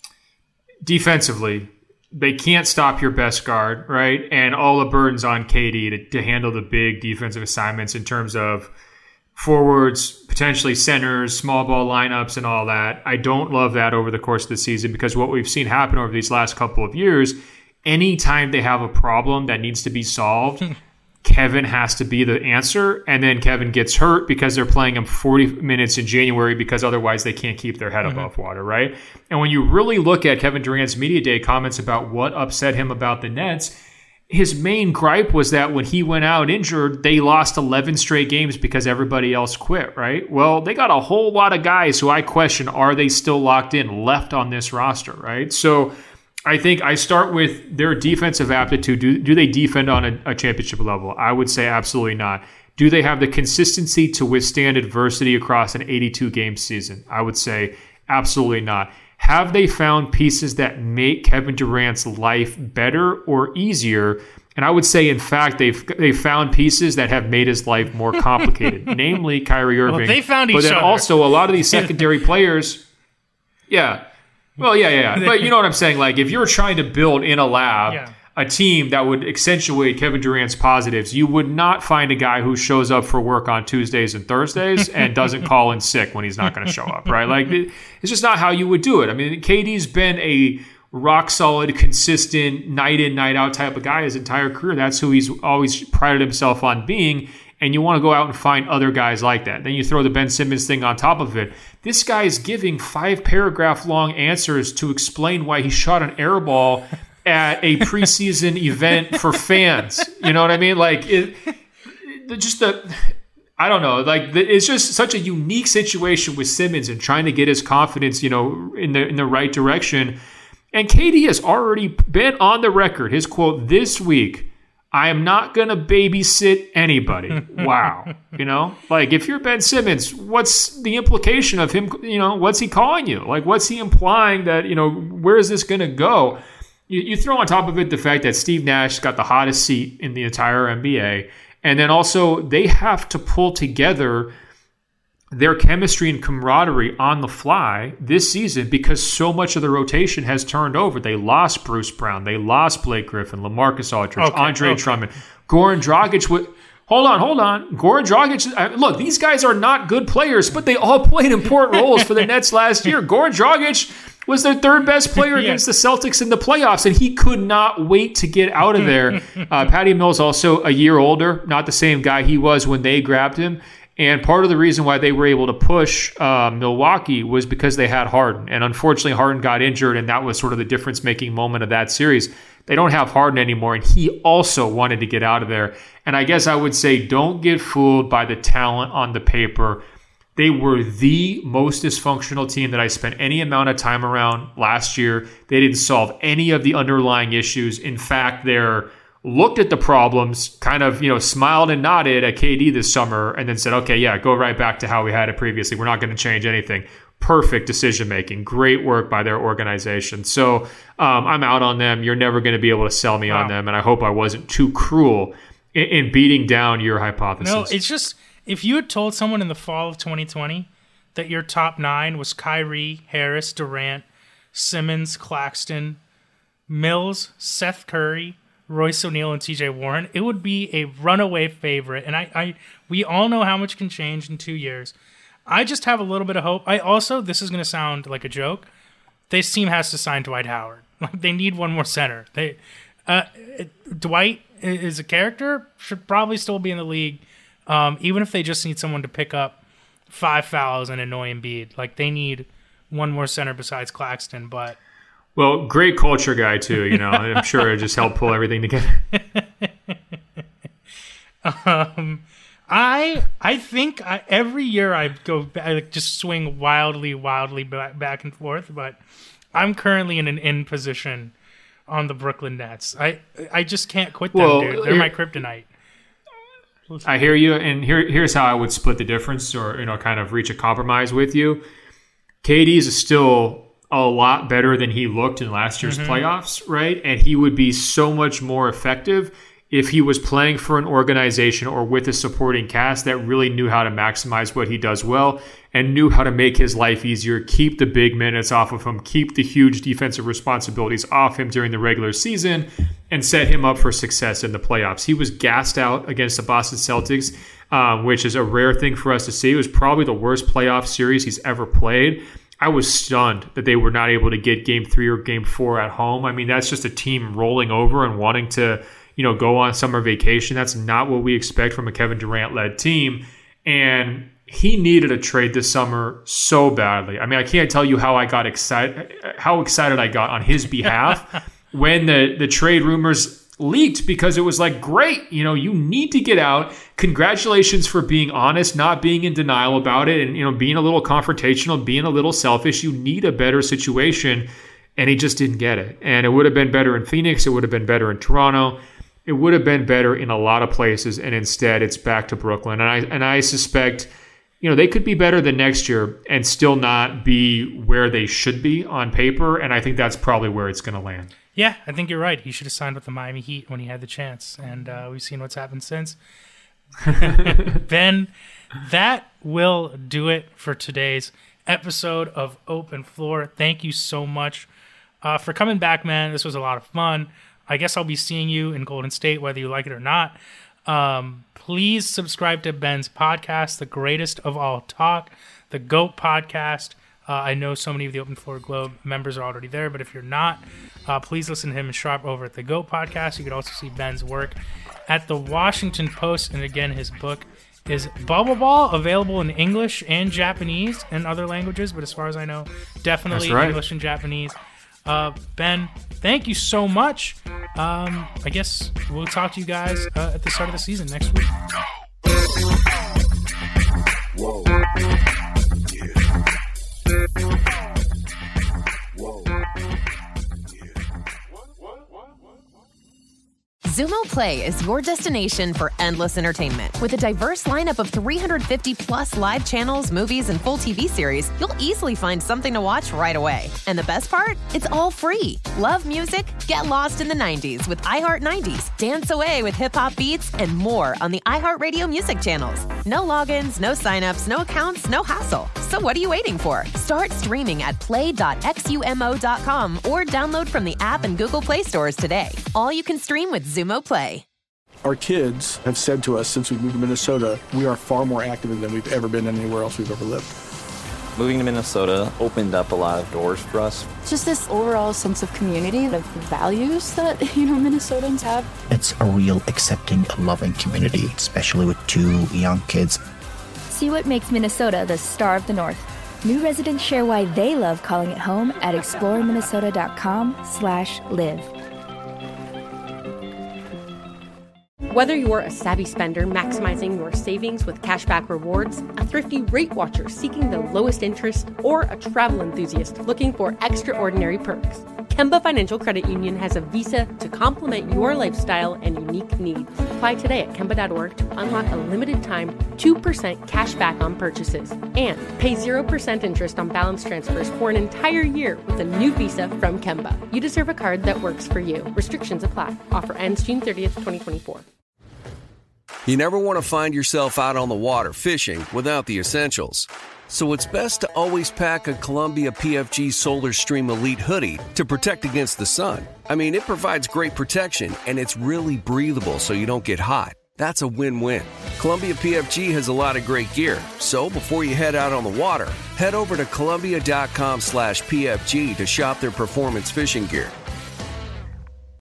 J: defensively, they can't stop your best guard, right? And all the burden's on K D to, to handle the big defensive assignments in terms of forwards, potentially centers, small ball lineups, and all that. I don't love that over the course of the season because what we've seen happen over these last couple of years, anytime they have a problem that needs to be solved, Kevin has to be the answer, and then Kevin gets hurt because they're playing him forty minutes in January because otherwise they can't keep their head mm-hmm. above water, right? And when you really look at Kevin Durant's media day comments about what upset him about the Nets, his main gripe was that when he went out injured, they lost eleven straight games because everybody else quit, right? Well, they got a whole lot of guys who I question, are they still locked in, left on this roster, right? So I think I start with their defensive aptitude. Do, do they defend on a, a championship level? I would say absolutely not. Do they have the consistency to withstand adversity across an eighty-two game season? I would say absolutely not. Have they found pieces that make Kevin Durant's life better or easier? And I would say, in fact, they've they've found pieces that have made his life more complicated, namely Kyrie Irving.
I: Well, they found each
J: but then
I: other.
J: Also, a lot of these secondary players, yeah. Well, yeah, yeah, yeah. But you know what I'm saying? Like, if you're trying to build in a lab
I: Yeah.
J: a team that would accentuate Kevin Durant's positives, you would not find a guy who shows up for work on Tuesdays and Thursdays and doesn't call in sick when he's not going to show up, right? Like, it- it's just not how you would do it. I mean, K D's been a rock-solid, consistent, night in, night out type of guy his entire career. That's who he's always prided himself on being. And you want to go out and find other guys like that. Then you throw the Ben Simmons thing on top of it. This guy is giving five paragraph long answers to explain why he shot an air ball at a preseason event for fans. You know what I mean? Like, it, it, just the, I don't know. Like, the, it's just such a unique situation with Simmons and trying to get his confidence, you know, in the in the right direction. And K D has already been on the record. His quote this week: I am not going to babysit anybody. Wow. You know, like if you're Ben Simmons, what's the implication of him? You know, what's he calling you? Like, what's he implying that, you know, where is this going to go? You, you throw on top of it the fact that Steve Nash got the hottest seat in the entire N B A. And then also they have to pull together their chemistry and camaraderie on the fly this season because so much of the rotation has turned over. They lost Bruce Brown. They lost Blake Griffin, LaMarcus Aldridge,
I: Okay,
J: Andre
I: okay.
J: Drummond, Goran Dragic. Would, hold on, hold on. Goran Dragic. uh, Look, these guys are not good players, but they all played important roles for the Nets last year. Goran Dragic was their third best player
I: Yeah.
J: against the Celtics in the playoffs, and he could not wait to get out of there. Uh, Patty Mills also a year older, not the same guy he was when they grabbed him. And part of the reason why they were able to push uh, Milwaukee was because they had Harden. And unfortunately, Harden got injured, and that was sort of the difference-making moment of that series. They don't have Harden anymore, and he also wanted to get out of there. And I guess I would say don't get fooled by the talent on the paper. They were the most dysfunctional team that I spent any amount of time around last year. They didn't solve any of the underlying issues. In fact, they're looked at the problems, kind of, you know, smiled and nodded at K D this summer and then said, okay, yeah, go right back to how we had it previously. We're not going to change anything. Perfect decision-making. Great work by their organization. So um, I'm out on them. You're never going to be able to sell me wow. on them. And I hope I wasn't too cruel in, in beating down your hypothesis.
I: No, it's just, if you had told someone in the fall of twenty twenty that your top nine was Kyrie, Harris, Durant, Simmons, Claxton, Mills, Seth Curry, Royce O'Neal, and T J Warren, it would be a runaway favorite. And I, I, we all know how much can change in two years. I just have a little bit of hope. I also, this is going to sound like a joke, this team has to sign Dwight Howard. Like, they need one more center. They, uh, Dwight is a character, should probably still be in the league, um, even if they just need someone to pick up five fouls and annoy Embiid. Like, they need one more center besides Claxton, but...
J: Well, great culture guy, too, you know. I'm sure it just helped pull everything together.
I: um... I I think I, every year I go I just swing wildly, wildly back, back and forth, but I'm currently in an in position on the Brooklyn Nets. I I just can't quit them, well, dude. They're my kryptonite.
J: I hear you, and here here's how I would split the difference, or you know, kind of reach a compromise with you. K D is still a lot better than he looked in last year's mm-hmm. playoffs, right? And he would be so much more effective if he was playing for an organization or with a supporting cast that really knew how to maximize what he does well and knew how to make his life easier, keep the big minutes off of him, keep the huge defensive responsibilities off him during the regular season, and set him up for success in the playoffs. He was gassed out against the Boston Celtics, um, which is a rare thing for us to see. It was probably the worst playoff series he's ever played. I was stunned that they were not able to get game three or game four at home. I mean, that's just a team rolling over and wanting to, you know, go on summer vacation. That's not what we expect from a Kevin Durant-led team. And he needed a trade this summer so badly. I mean, I can't tell you how I got excited, how excited I got on his behalf when the, the trade rumors leaked, because it was like, great, you know, you need to get out. Congratulations for being honest, not being in denial about it, and, you know, being a little confrontational, being a little selfish. You need a better situation. And he just didn't get it. And it would have been better in Phoenix. It would have been better in Toronto. It would have been better in a lot of places, and instead it's back to Brooklyn. And I and I suspect, you know, they could be better than next year and still not be where they should be on paper. And I think that's probably where it's going to land.
I: Yeah, I think you're right. He should have signed with the Miami Heat when he had the chance, and uh, we've seen what's happened since. Ben, that will do it for today's episode of Open Floor. Thank you so much uh, for coming back, man. This was a lot of fun. I guess I'll be seeing you in Golden State, whether you like it or not. Um, please subscribe to Ben's podcast, The Greatest of All Talk, the GOAT podcast. Uh, I know so many of the Open Floor Globe members are already there, but if you're not, uh, please listen to him and Sharp over at the GOAT podcast. You can also see Ben's work at the Washington Post. And again, his book is Bubble Ball, available in English and Japanese and other languages, but as far as I know, definitely right. English and Japanese. Uh, Ben, thank you so much. Um, I guess we'll talk to you guys uh, at the start of the season next week. Whoa.
B: Xumo Play is your destination for endless entertainment. With a diverse lineup of three hundred fifty plus live channels, movies, and full T V series, you'll easily find something to watch right away. And the best part? It's all free. Love music? Get lost in the nineties with iHeart nineties. Dance away with hip-hop beats and more on the iHeartRadio music channels. No logins, no signups, no accounts, no hassle. So what are you waiting for? Start streaming at play dot xumo dot com or download from the app and Google Play stores today. All you can stream with Xumo Play.
C: Our kids have said to us since we moved to Minnesota, we are far more active than we've ever been anywhere else we've ever lived.
D: Moving to Minnesota opened up a lot of doors for us.
E: Just this overall sense of community, of values that, you know, Minnesotans have.
F: It's a real accepting, loving community, especially with two young kids.
G: See what makes Minnesota the star of the North. New residents share why they love calling it home at explore minnesota dot com slash live.
H: Whether you're a savvy spender maximizing your savings with cashback rewards, a thrifty rate watcher seeking the lowest interest, or a travel enthusiast looking for extraordinary perks, Kemba Financial Credit Union has a visa to complement your lifestyle and unique needs. Apply today at Kemba dot org to unlock a limited time two percent cash back on purchases and pay zero percent interest on balance transfers for an entire year with a new visa from Kemba. You deserve a card that works for you. Restrictions apply. Offer ends June thirtieth, twenty twenty-four.
N: You never want to find yourself out on the water fishing without the essentials. So it's best to always pack a Columbia P F G Solar Stream Elite hoodie to protect against the sun. I mean, it provides great protection, and it's really breathable so you don't get hot. That's a win-win. Columbia P F G has a lot of great gear, so before you head out on the water, head over to Columbia dot com slash P F G to shop their performance fishing gear.